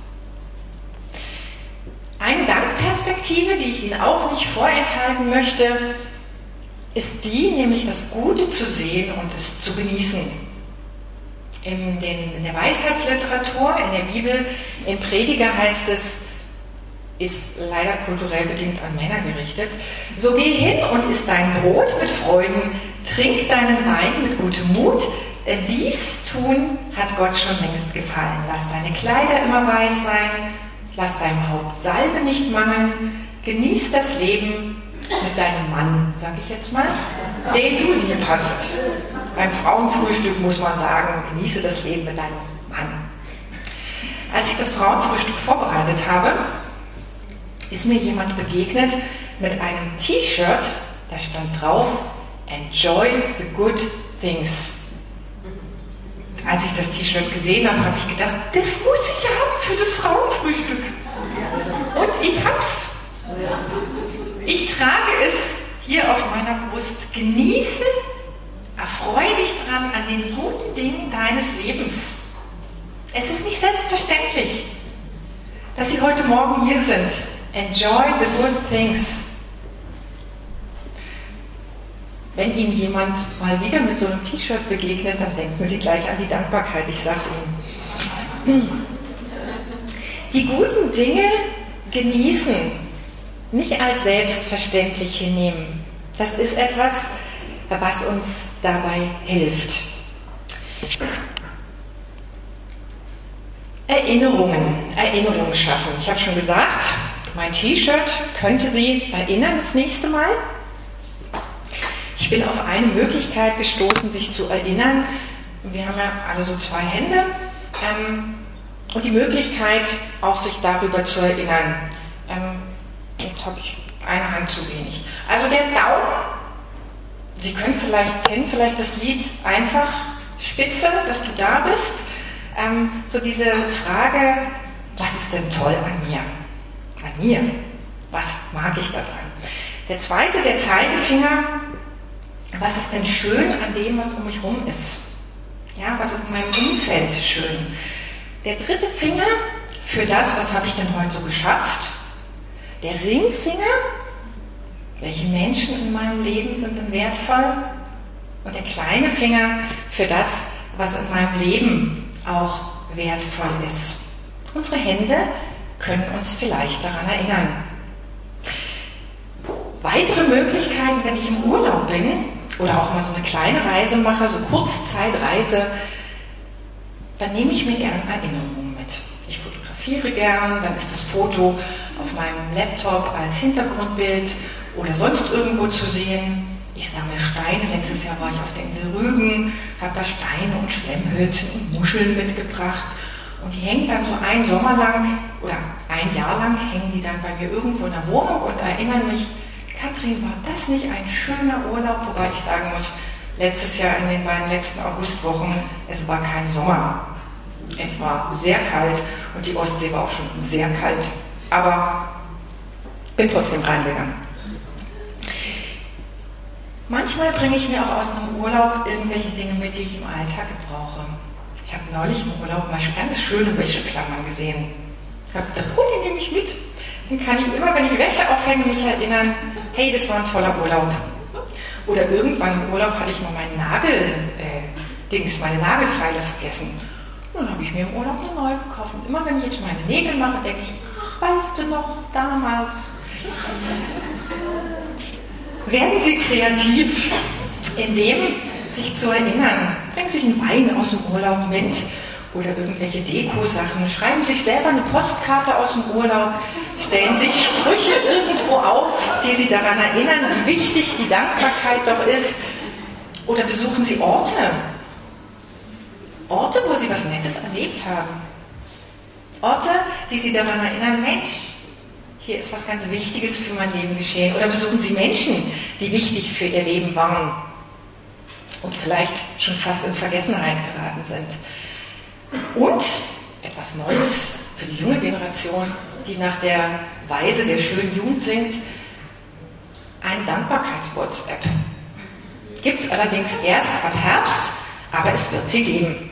Speaker 2: Eine Dankperspektive, die ich Ihnen auch nicht vorenthalten möchte, ist die, nämlich das Gute zu sehen und es zu genießen. In, den, in der Weisheitsliteratur, in der Bibel, im Prediger heißt es, ist leider kulturell bedingt an Männer gerichtet, so geh hin und iss dein Brot mit Freuden, trink deinen Wein mit gutem Mut, denn dies tun hat Gott schon längst gefallen. Lass deine Kleider immer weiß sein, lass deinem Haupt Salbe nicht mangeln, genieß das Leben mit deinem Mann, sag ich jetzt mal, den du lieb hast. Beim Frauenfrühstück muss man sagen, genieße das Leben mit deinem Mann. Als ich das Frauenfrühstück vorbereitet habe, ist mir jemand begegnet mit einem T-Shirt, da stand drauf, Enjoy the good things. Als ich das T-Shirt gesehen habe, habe ich gedacht, das muss ich haben für das Frauenfrühstück. Und ich hab's. Ich trage es hier auf meiner Brust. Genießen, Freu dich dran an den guten Dingen deines Lebens. Es ist nicht selbstverständlich, dass Sie heute Morgen hier sind. Enjoy the good things. Wenn Ihnen jemand mal wieder mit so einem T-Shirt begegnet, dann denken Sie gleich an die Dankbarkeit, ich sag's Ihnen. Die guten Dinge genießen, nicht als selbstverständlich hinnehmen. Das ist etwas, was uns dabei hilft. Erinnerungen, Erinnerungen schaffen. Ich habe schon gesagt, mein T-Shirt könnte Sie erinnern das nächste Mal. Ich bin auf eine Möglichkeit gestoßen, sich zu erinnern. Wir haben ja alle so zwei Hände. Ähm, und die Möglichkeit, auch sich darüber zu erinnern. Ähm, jetzt habe ich eine Hand zu wenig. Also der Daumen, Sie können vielleicht, kennen vielleicht das Lied Einfach Spitze, dass du da bist. Ähm, so diese Frage, was ist denn toll an mir? An mir? Was mag ich daran? Der zweite, der Zeigefinger, was ist denn schön an dem, was um mich herum ist? Ja, was ist in meinem Umfeld schön? Der dritte Finger, für das, was habe ich denn heute so geschafft? Der Ringfinger, welche Menschen in meinem Leben sind denn wertvoll? Und der kleine Finger, für das, was in meinem Leben auch wertvoll ist. Unsere Hände können uns vielleicht daran erinnern. Weitere Möglichkeiten, wenn ich im Urlaub bin oder auch mal so eine kleine Reise mache, so Kurzzeitreise, dann nehme ich mir gerne Erinnerungen mit. Ich fotografiere gern, dann ist das Foto auf meinem Laptop als Hintergrundbild oder sonst irgendwo zu sehen. Ich sammle Steine. Letztes Jahr war ich auf der Insel Rügen, habe da Steine und Schwemmhölzchen und Muscheln mitgebracht. Und die hängen dann so einen Sommer lang oder ein Jahr lang hängen die dann bei mir irgendwo in der Wohnung und erinnern mich, Katrin, war das nicht ein schöner Urlaub? Wobei ich sagen muss, letztes Jahr in den beiden letzten Augustwochen, es war kein Sommer. Es war sehr kalt und die Ostsee war auch schon sehr kalt. Aber bin trotzdem reingegangen. Manchmal bringe ich mir auch aus einem Urlaub irgendwelche Dinge mit, die ich im Alltag gebrauche. Ich habe neulich im Urlaub mal ganz schöne Wäscheklammern gesehen. Ich habe gedacht, oh, die nehme ich mit. Dann kann ich immer, wenn ich Wäsche aufhänge, mich erinnern, hey, das war ein toller Urlaub. Oder irgendwann im Urlaub hatte ich mal meinen Nagel, äh, Dings, meine Nagelfeile vergessen. Und dann habe ich mir im Urlaub eine neue gekauft. Und immer wenn ich jetzt meine Nägel mache, denke ich, ach, weißt du noch, damals. Werden Sie kreativ, indem sich zu erinnern. Bringen Sie sich einen Wein aus dem Urlaub mit oder irgendwelche Deko-Sachen. Schreiben sich selber eine Postkarte aus dem Urlaub. Stellen sich Sprüche irgendwo auf, die Sie daran erinnern, wie wichtig die Dankbarkeit doch ist. Oder besuchen Sie Orte. Orte, wo Sie was Nettes erlebt haben. Orte, die Sie daran erinnern, Mensch, hier ist was ganz Wichtiges für mein Leben geschehen. Oder besuchen Sie Menschen, die wichtig für Ihr Leben waren und vielleicht schon fast in Vergessenheit geraten sind. Und etwas Neues für die junge Generation, die nach der Weise der schönen Jugend singt, ein Dankbarkeits-WhatsApp. Gibt es allerdings erst ab Herbst, aber es wird sie geben.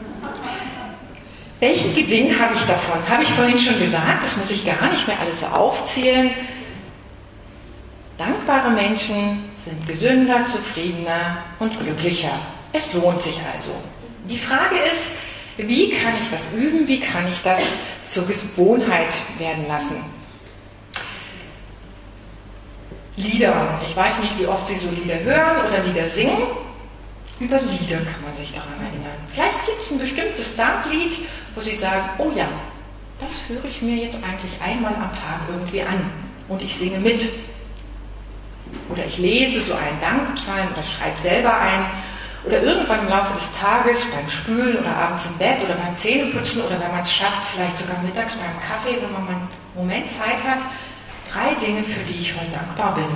Speaker 2: Welchen Gewinn habe ich davon? Habe ich vorhin schon gesagt, das muss ich gar nicht mehr alles so aufzählen. Dankbare Menschen sind gesünder, zufriedener und glücklicher. Es lohnt sich also. Die Frage ist, wie kann ich das üben? Wie kann ich das zur Gewohnheit werden lassen? Lieder. Ich weiß nicht, wie oft Sie so Lieder hören oder Lieder singen. Über Lieder kann man sich daran erinnern. Vielleicht gibt es ein bestimmtes Danklied, wo Sie sagen, oh ja, das höre ich mir jetzt eigentlich einmal am Tag irgendwie an und ich singe mit. Oder ich lese so einen Dankpsalm oder schreibe selber ein. Oder irgendwann im Laufe des Tages beim Spülen oder abends im Bett oder beim Zähneputzen oder wenn man es schafft, vielleicht sogar mittags beim Kaffee, wenn man mal einen Moment Zeit hat. Drei Dinge, für die ich heute dankbar bin.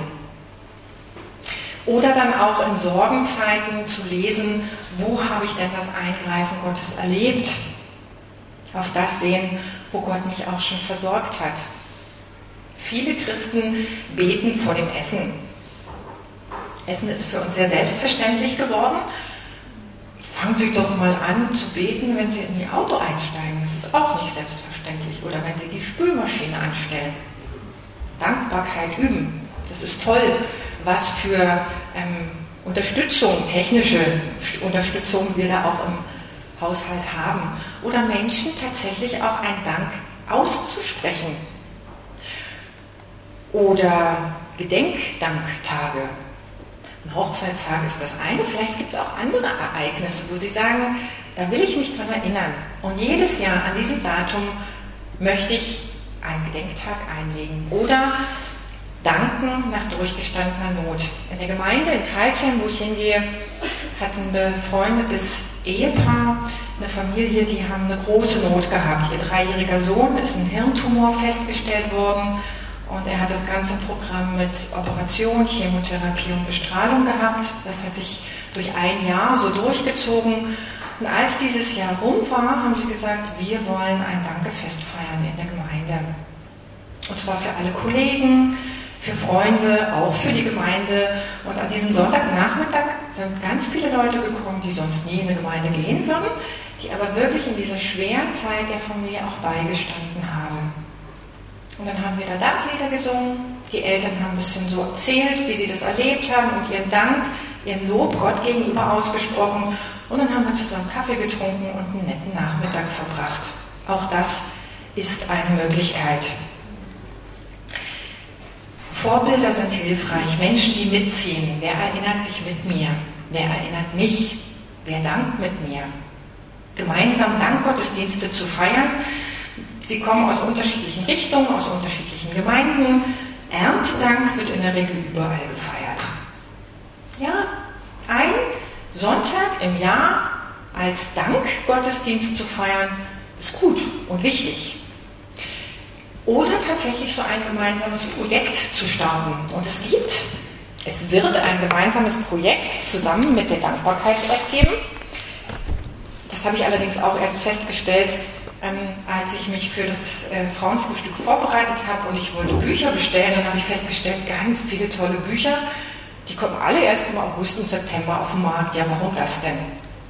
Speaker 2: Oder dann auch in Sorgenzeiten zu lesen, wo habe ich denn das Eingreifen Gottes erlebt? Auf das sehen, wo Gott mich auch schon versorgt hat. Viele Christen beten vor dem Essen. Essen ist für uns sehr selbstverständlich geworden. Fangen Sie doch mal an zu beten, wenn Sie in Ihr Auto einsteigen. Das ist auch nicht selbstverständlich. Oder wenn Sie die Spülmaschine anstellen. Dankbarkeit üben. Das ist toll, was für ähm, Unterstützung, technische Unterstützung wir da auch im Haushalt haben. Oder Menschen tatsächlich auch einen Dank auszusprechen. Oder Gedenkdanktage. Ein Hochzeitstag ist das eine, vielleicht gibt es auch andere Ereignisse, wo Sie sagen, da will ich mich dran erinnern. Und jedes Jahr an diesem Datum möchte ich einen Gedenktag einlegen. Oder danken nach durchgestandener Not. In der Gemeinde in Karlsheim, wo ich hingehe, hat ein befreundetes Ehepaar, eine Familie, die haben eine große Not gehabt. Ihr dreijähriger Sohn ist ein Hirntumor festgestellt worden. Und er hat das ganze Programm mit Operation, Chemotherapie und Bestrahlung gehabt. Das hat sich durch ein Jahr so durchgezogen. Und als dieses Jahr rum war, haben sie gesagt, wir wollen ein Dankefest feiern in der Gemeinde. Und zwar für alle Kollegen, für Freunde, auch für die Gemeinde. Und an diesem Sonntagnachmittag sind ganz viele Leute gekommen, die sonst nie in eine Gemeinde gehen würden, die aber wirklich in dieser schweren Zeit der Familie auch beigestanden haben. Und dann haben wir da Danklieder gesungen, die Eltern haben ein bisschen so erzählt, wie sie das erlebt haben und ihren Dank, ihren Lob Gott gegenüber ausgesprochen. Und dann haben wir zusammen Kaffee getrunken und einen netten Nachmittag verbracht. Auch das ist eine Möglichkeit. Vorbilder sind hilfreich, Menschen, die mitziehen. Wer erinnert sich mit mir? Wer erinnert mich? Wer dankt mit mir? Gemeinsam Dankgottesdienste zu feiern. Sie kommen aus unterschiedlichen Richtungen, aus unterschiedlichen Gemeinden. Erntedank wird in der Regel überall gefeiert. Ja, ein Sonntag im Jahr als Dankgottesdienst zu feiern, ist gut und wichtig. Oder tatsächlich so ein gemeinsames Projekt zu starten. Und es gibt, es wird ein gemeinsames Projekt zusammen mit der Dankbarkeits-App geben. Das habe ich allerdings auch erst festgestellt, ähm, als ich mich für das äh, Frauenfrühstück vorbereitet habe und ich wollte Bücher bestellen. Dann habe ich festgestellt, ganz viele tolle Bücher, die kommen alle erst im August und September auf den Markt. Ja, warum das denn?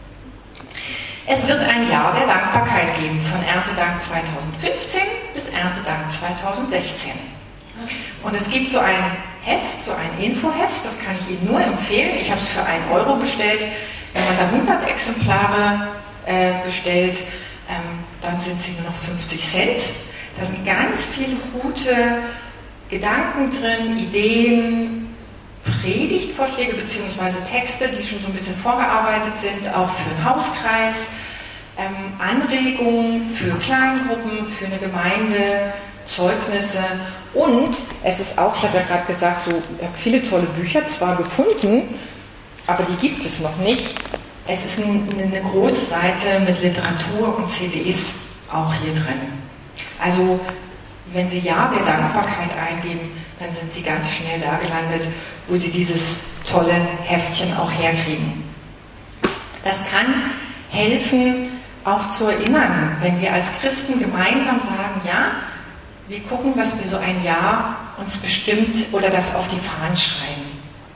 Speaker 2: Es wird ein Jahr der Dankbarkeit geben, von Erntedank zweitausendfünfzehn bis Erntedank zweitausendsechzehn. Und es gibt so ein Heft, so ein Infoheft, das kann ich Ihnen nur empfehlen. Ich habe es für einen Euro bestellt. Wenn man da hundert Exemplare äh, bestellt, ähm, dann sind sie nur noch fünfzig Cent. Da sind ganz viele gute Gedanken drin, Ideen, Predigtvorschläge bzw. Texte, die schon so ein bisschen vorgearbeitet sind, auch für einen Hauskreis, ähm, Anregungen für Kleingruppen, für eine Gemeinde, Zeugnisse und es ist auch, ich habe ja gerade gesagt, so, ich habe viele tolle Bücher zwar gefunden, aber die gibt es noch nicht. Es ist ein, eine große Seite mit Literatur und C Ds auch hier drin. Also wenn Sie Ja der Dankbarkeit eingeben, dann sind Sie ganz schnell da gelandet, wo Sie dieses tolle Heftchen auch herkriegen. Das kann helfen, auch zu erinnern, wenn wir als Christen gemeinsam sagen, ja, wir gucken, dass wir so ein Jahr uns bestimmt oder das auf die Fahnen schreiben.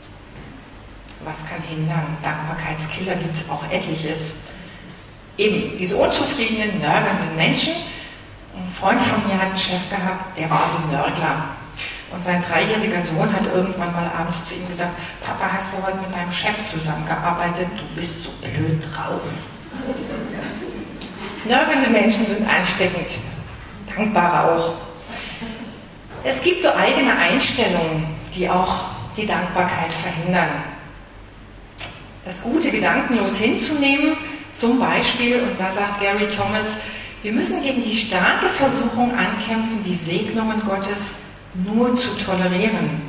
Speaker 2: Was kann hindern? Dankbarkeitskiller gibt es auch etliches. Eben, diese unzufriedenen, nörgelnden Menschen. Ein Freund von mir hat einen Chef gehabt, der war so ein Nörgler. Und sein dreijähriger Sohn hat irgendwann mal abends zu ihm gesagt, Papa, hast du heute mit deinem Chef zusammengearbeitet? Du bist so blöd drauf. Nörgelnde Menschen sind ansteckend. Dankbare auch. Es gibt so eigene Einstellungen, die auch die Dankbarkeit verhindern. Das Gute gedankenlos hinzunehmen, zum Beispiel, und da sagt Gary Thomas, wir müssen gegen die starke Versuchung ankämpfen, die Segnungen Gottes nur zu tolerieren.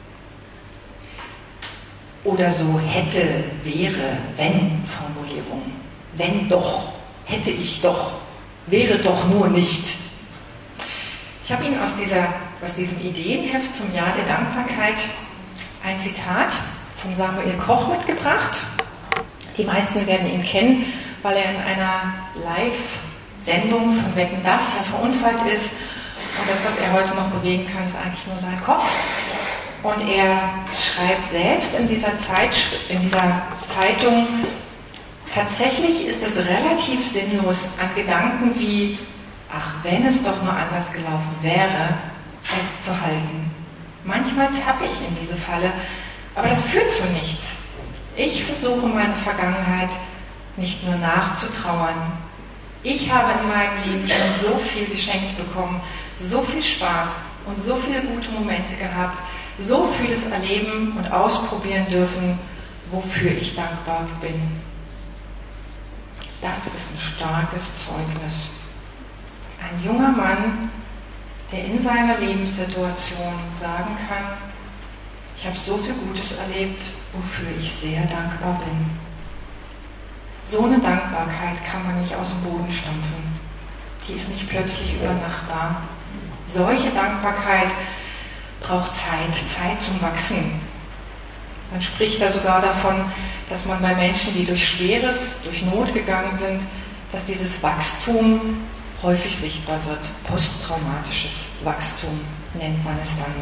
Speaker 2: Oder so hätte, wäre, wenn Formulierung. Wenn doch, hätte ich doch, wäre doch nur nicht. Ich habe Ihnen aus, dieser, aus diesem Ideenheft zum Jahr der Dankbarkeit ein Zitat von Samuel Koch mitgebracht. Die meisten werden ihn kennen, weil er in einer Live-Sendung von Wetten, dass ja verunfallt ist. Und das, was er heute noch bewegen kann, ist eigentlich nur sein Kopf. Und er schreibt selbst in dieser, Zeitschrift, in dieser Zeitung, tatsächlich ist es relativ sinnlos, an Gedanken wie, ach, wenn es doch nur anders gelaufen wäre, festzuhalten. Manchmal tappe ich in diese Falle, aber das führt zu nichts. Ich versuche meine Vergangenheit nicht nur nachzutrauern. Ich habe in meinem Leben schon so viel geschenkt bekommen, so viel Spaß und so viele gute Momente gehabt, so vieles erleben und ausprobieren dürfen, wofür ich dankbar bin. Das ist ein starkes Zeugnis. Ein junger Mann, der in seiner Lebenssituation sagen kann, ich habe so viel Gutes erlebt, wofür ich sehr dankbar bin. So eine Dankbarkeit kann man nicht aus dem Boden stampfen. Die ist nicht plötzlich über Nacht da. Solche Dankbarkeit braucht Zeit, Zeit zum Wachsen. Man spricht da sogar davon, dass man bei Menschen, die durch Schweres, durch Not gegangen sind, dass dieses Wachstum häufig sichtbar wird. Posttraumatisches Wachstum nennt man es dann.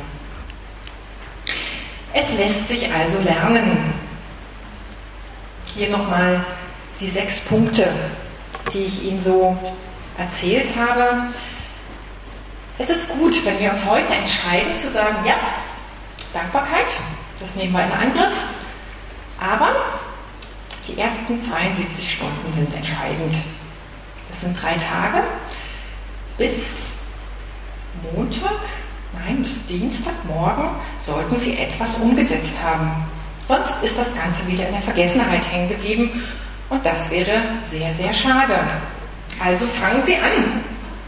Speaker 2: Es lässt sich also lernen. Hier nochmal die sechs Punkte, die ich Ihnen so erzählt habe. Es ist gut, wenn wir uns heute entscheiden zu sagen, ja, Dankbarkeit, das nehmen wir in Angriff, aber die ersten zweiundsiebzig Stunden sind entscheidend. Das sind drei Tage bis Montag, nein, bis Dienstagmorgen sollten Sie etwas umgesetzt haben. Sonst ist das Ganze wieder in der Vergessenheit hängen geblieben und das wäre sehr, sehr schade. Also fangen Sie an.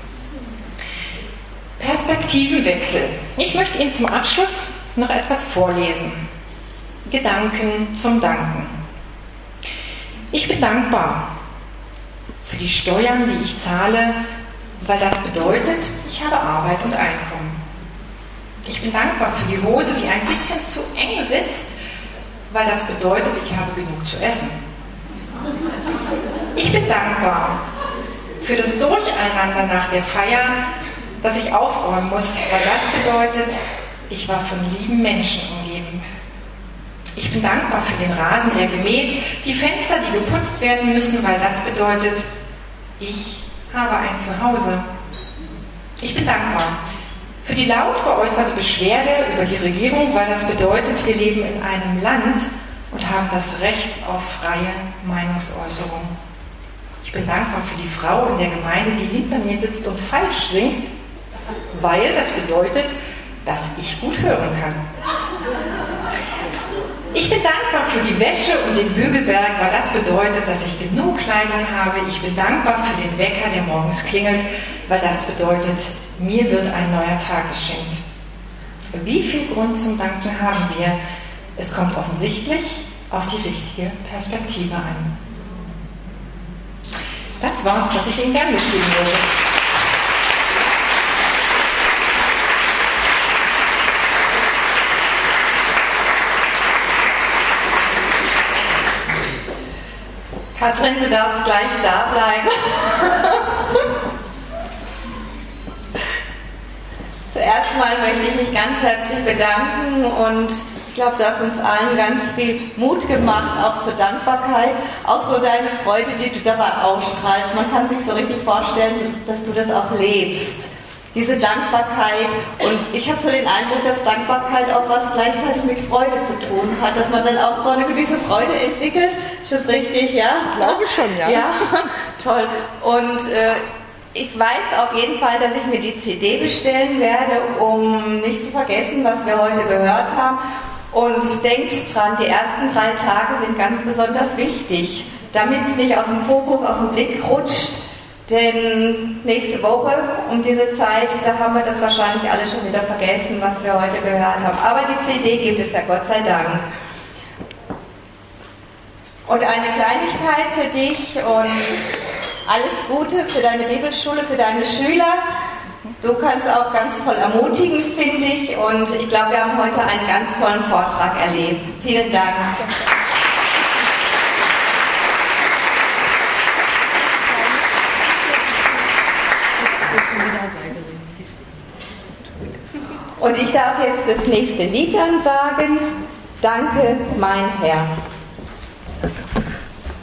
Speaker 2: Perspektivenwechsel. Ich möchte Ihnen zum Abschluss noch etwas vorlesen. Gedanken zum Danken. Ich bin dankbar für die Steuern, die ich zahle, weil das bedeutet, ich habe Arbeit und Einkommen. Ich bin dankbar für die Hose, die ein bisschen zu eng sitzt, weil das bedeutet, ich habe genug zu essen. Ich bin dankbar für das Durcheinander nach der Feier, dass ich aufräumen muss, weil das bedeutet, ich war von lieben Menschen umgeben. Ich bin dankbar für den Rasen, der gemäht, die Fenster, die geputzt werden müssen, weil das bedeutet, ich habe ein Zuhause. Ich bin dankbar für die laut geäußerte Beschwerde über die Regierung, weil das bedeutet, wir leben in einem Land und haben das Recht auf freie Meinungsäußerung. Ich bin dankbar für die Frau in der Gemeinde, die hinter mir sitzt und falsch singt, weil das bedeutet, dass ich gut hören kann. Ich bin dankbar für die Wäsche und den Bügelberg, weil das bedeutet, dass ich genug Kleidung habe. Ich bin dankbar für den Wecker, der morgens klingelt, weil das bedeutet, mir wird ein neuer Tag geschenkt. Wie viel Grund zum Danken haben wir? Es kommt offensichtlich auf die richtige Perspektive an. Das war's, was ich Ihnen gerne mitgeben würde.
Speaker 9: Katrin, du darfst gleich da bleiben. Zuerst mal möchte ich mich ganz herzlich bedanken und ich glaube, du hast uns allen ganz viel Mut gemacht, auch zur Dankbarkeit, auch so deine Freude, die du dabei ausstrahlst. Man kann sich so richtig vorstellen, dass du das auch lebst. Diese Dankbarkeit, und ich habe so den Eindruck, dass Dankbarkeit auch was gleichzeitig mit Freude zu tun hat, dass man dann auch so eine gewisse Freude entwickelt. Ist das richtig, ja?
Speaker 2: Ich glaube schon, ja.
Speaker 9: Ja, toll. Und äh, ich weiß auf jeden Fall, dass ich mir die C D bestellen werde, um nicht zu vergessen, was wir heute gehört haben. Und denkt dran, die ersten drei Tage sind ganz besonders wichtig, damit es nicht aus dem Fokus, aus dem Blick rutscht. Denn nächste Woche um diese Zeit, da haben wir das wahrscheinlich alle schon wieder vergessen, was wir heute gehört haben. Aber die C D gibt es ja, Gott sei Dank. Und eine Kleinigkeit für dich und alles Gute für deine Bibelschule, für deine Schüler. Du kannst auch ganz toll ermutigen, finde ich. Und ich glaube, wir haben heute einen ganz tollen Vortrag erlebt. Vielen Dank. Und ich darf jetzt das nächste Lied dann sagen. Danke, mein Herr.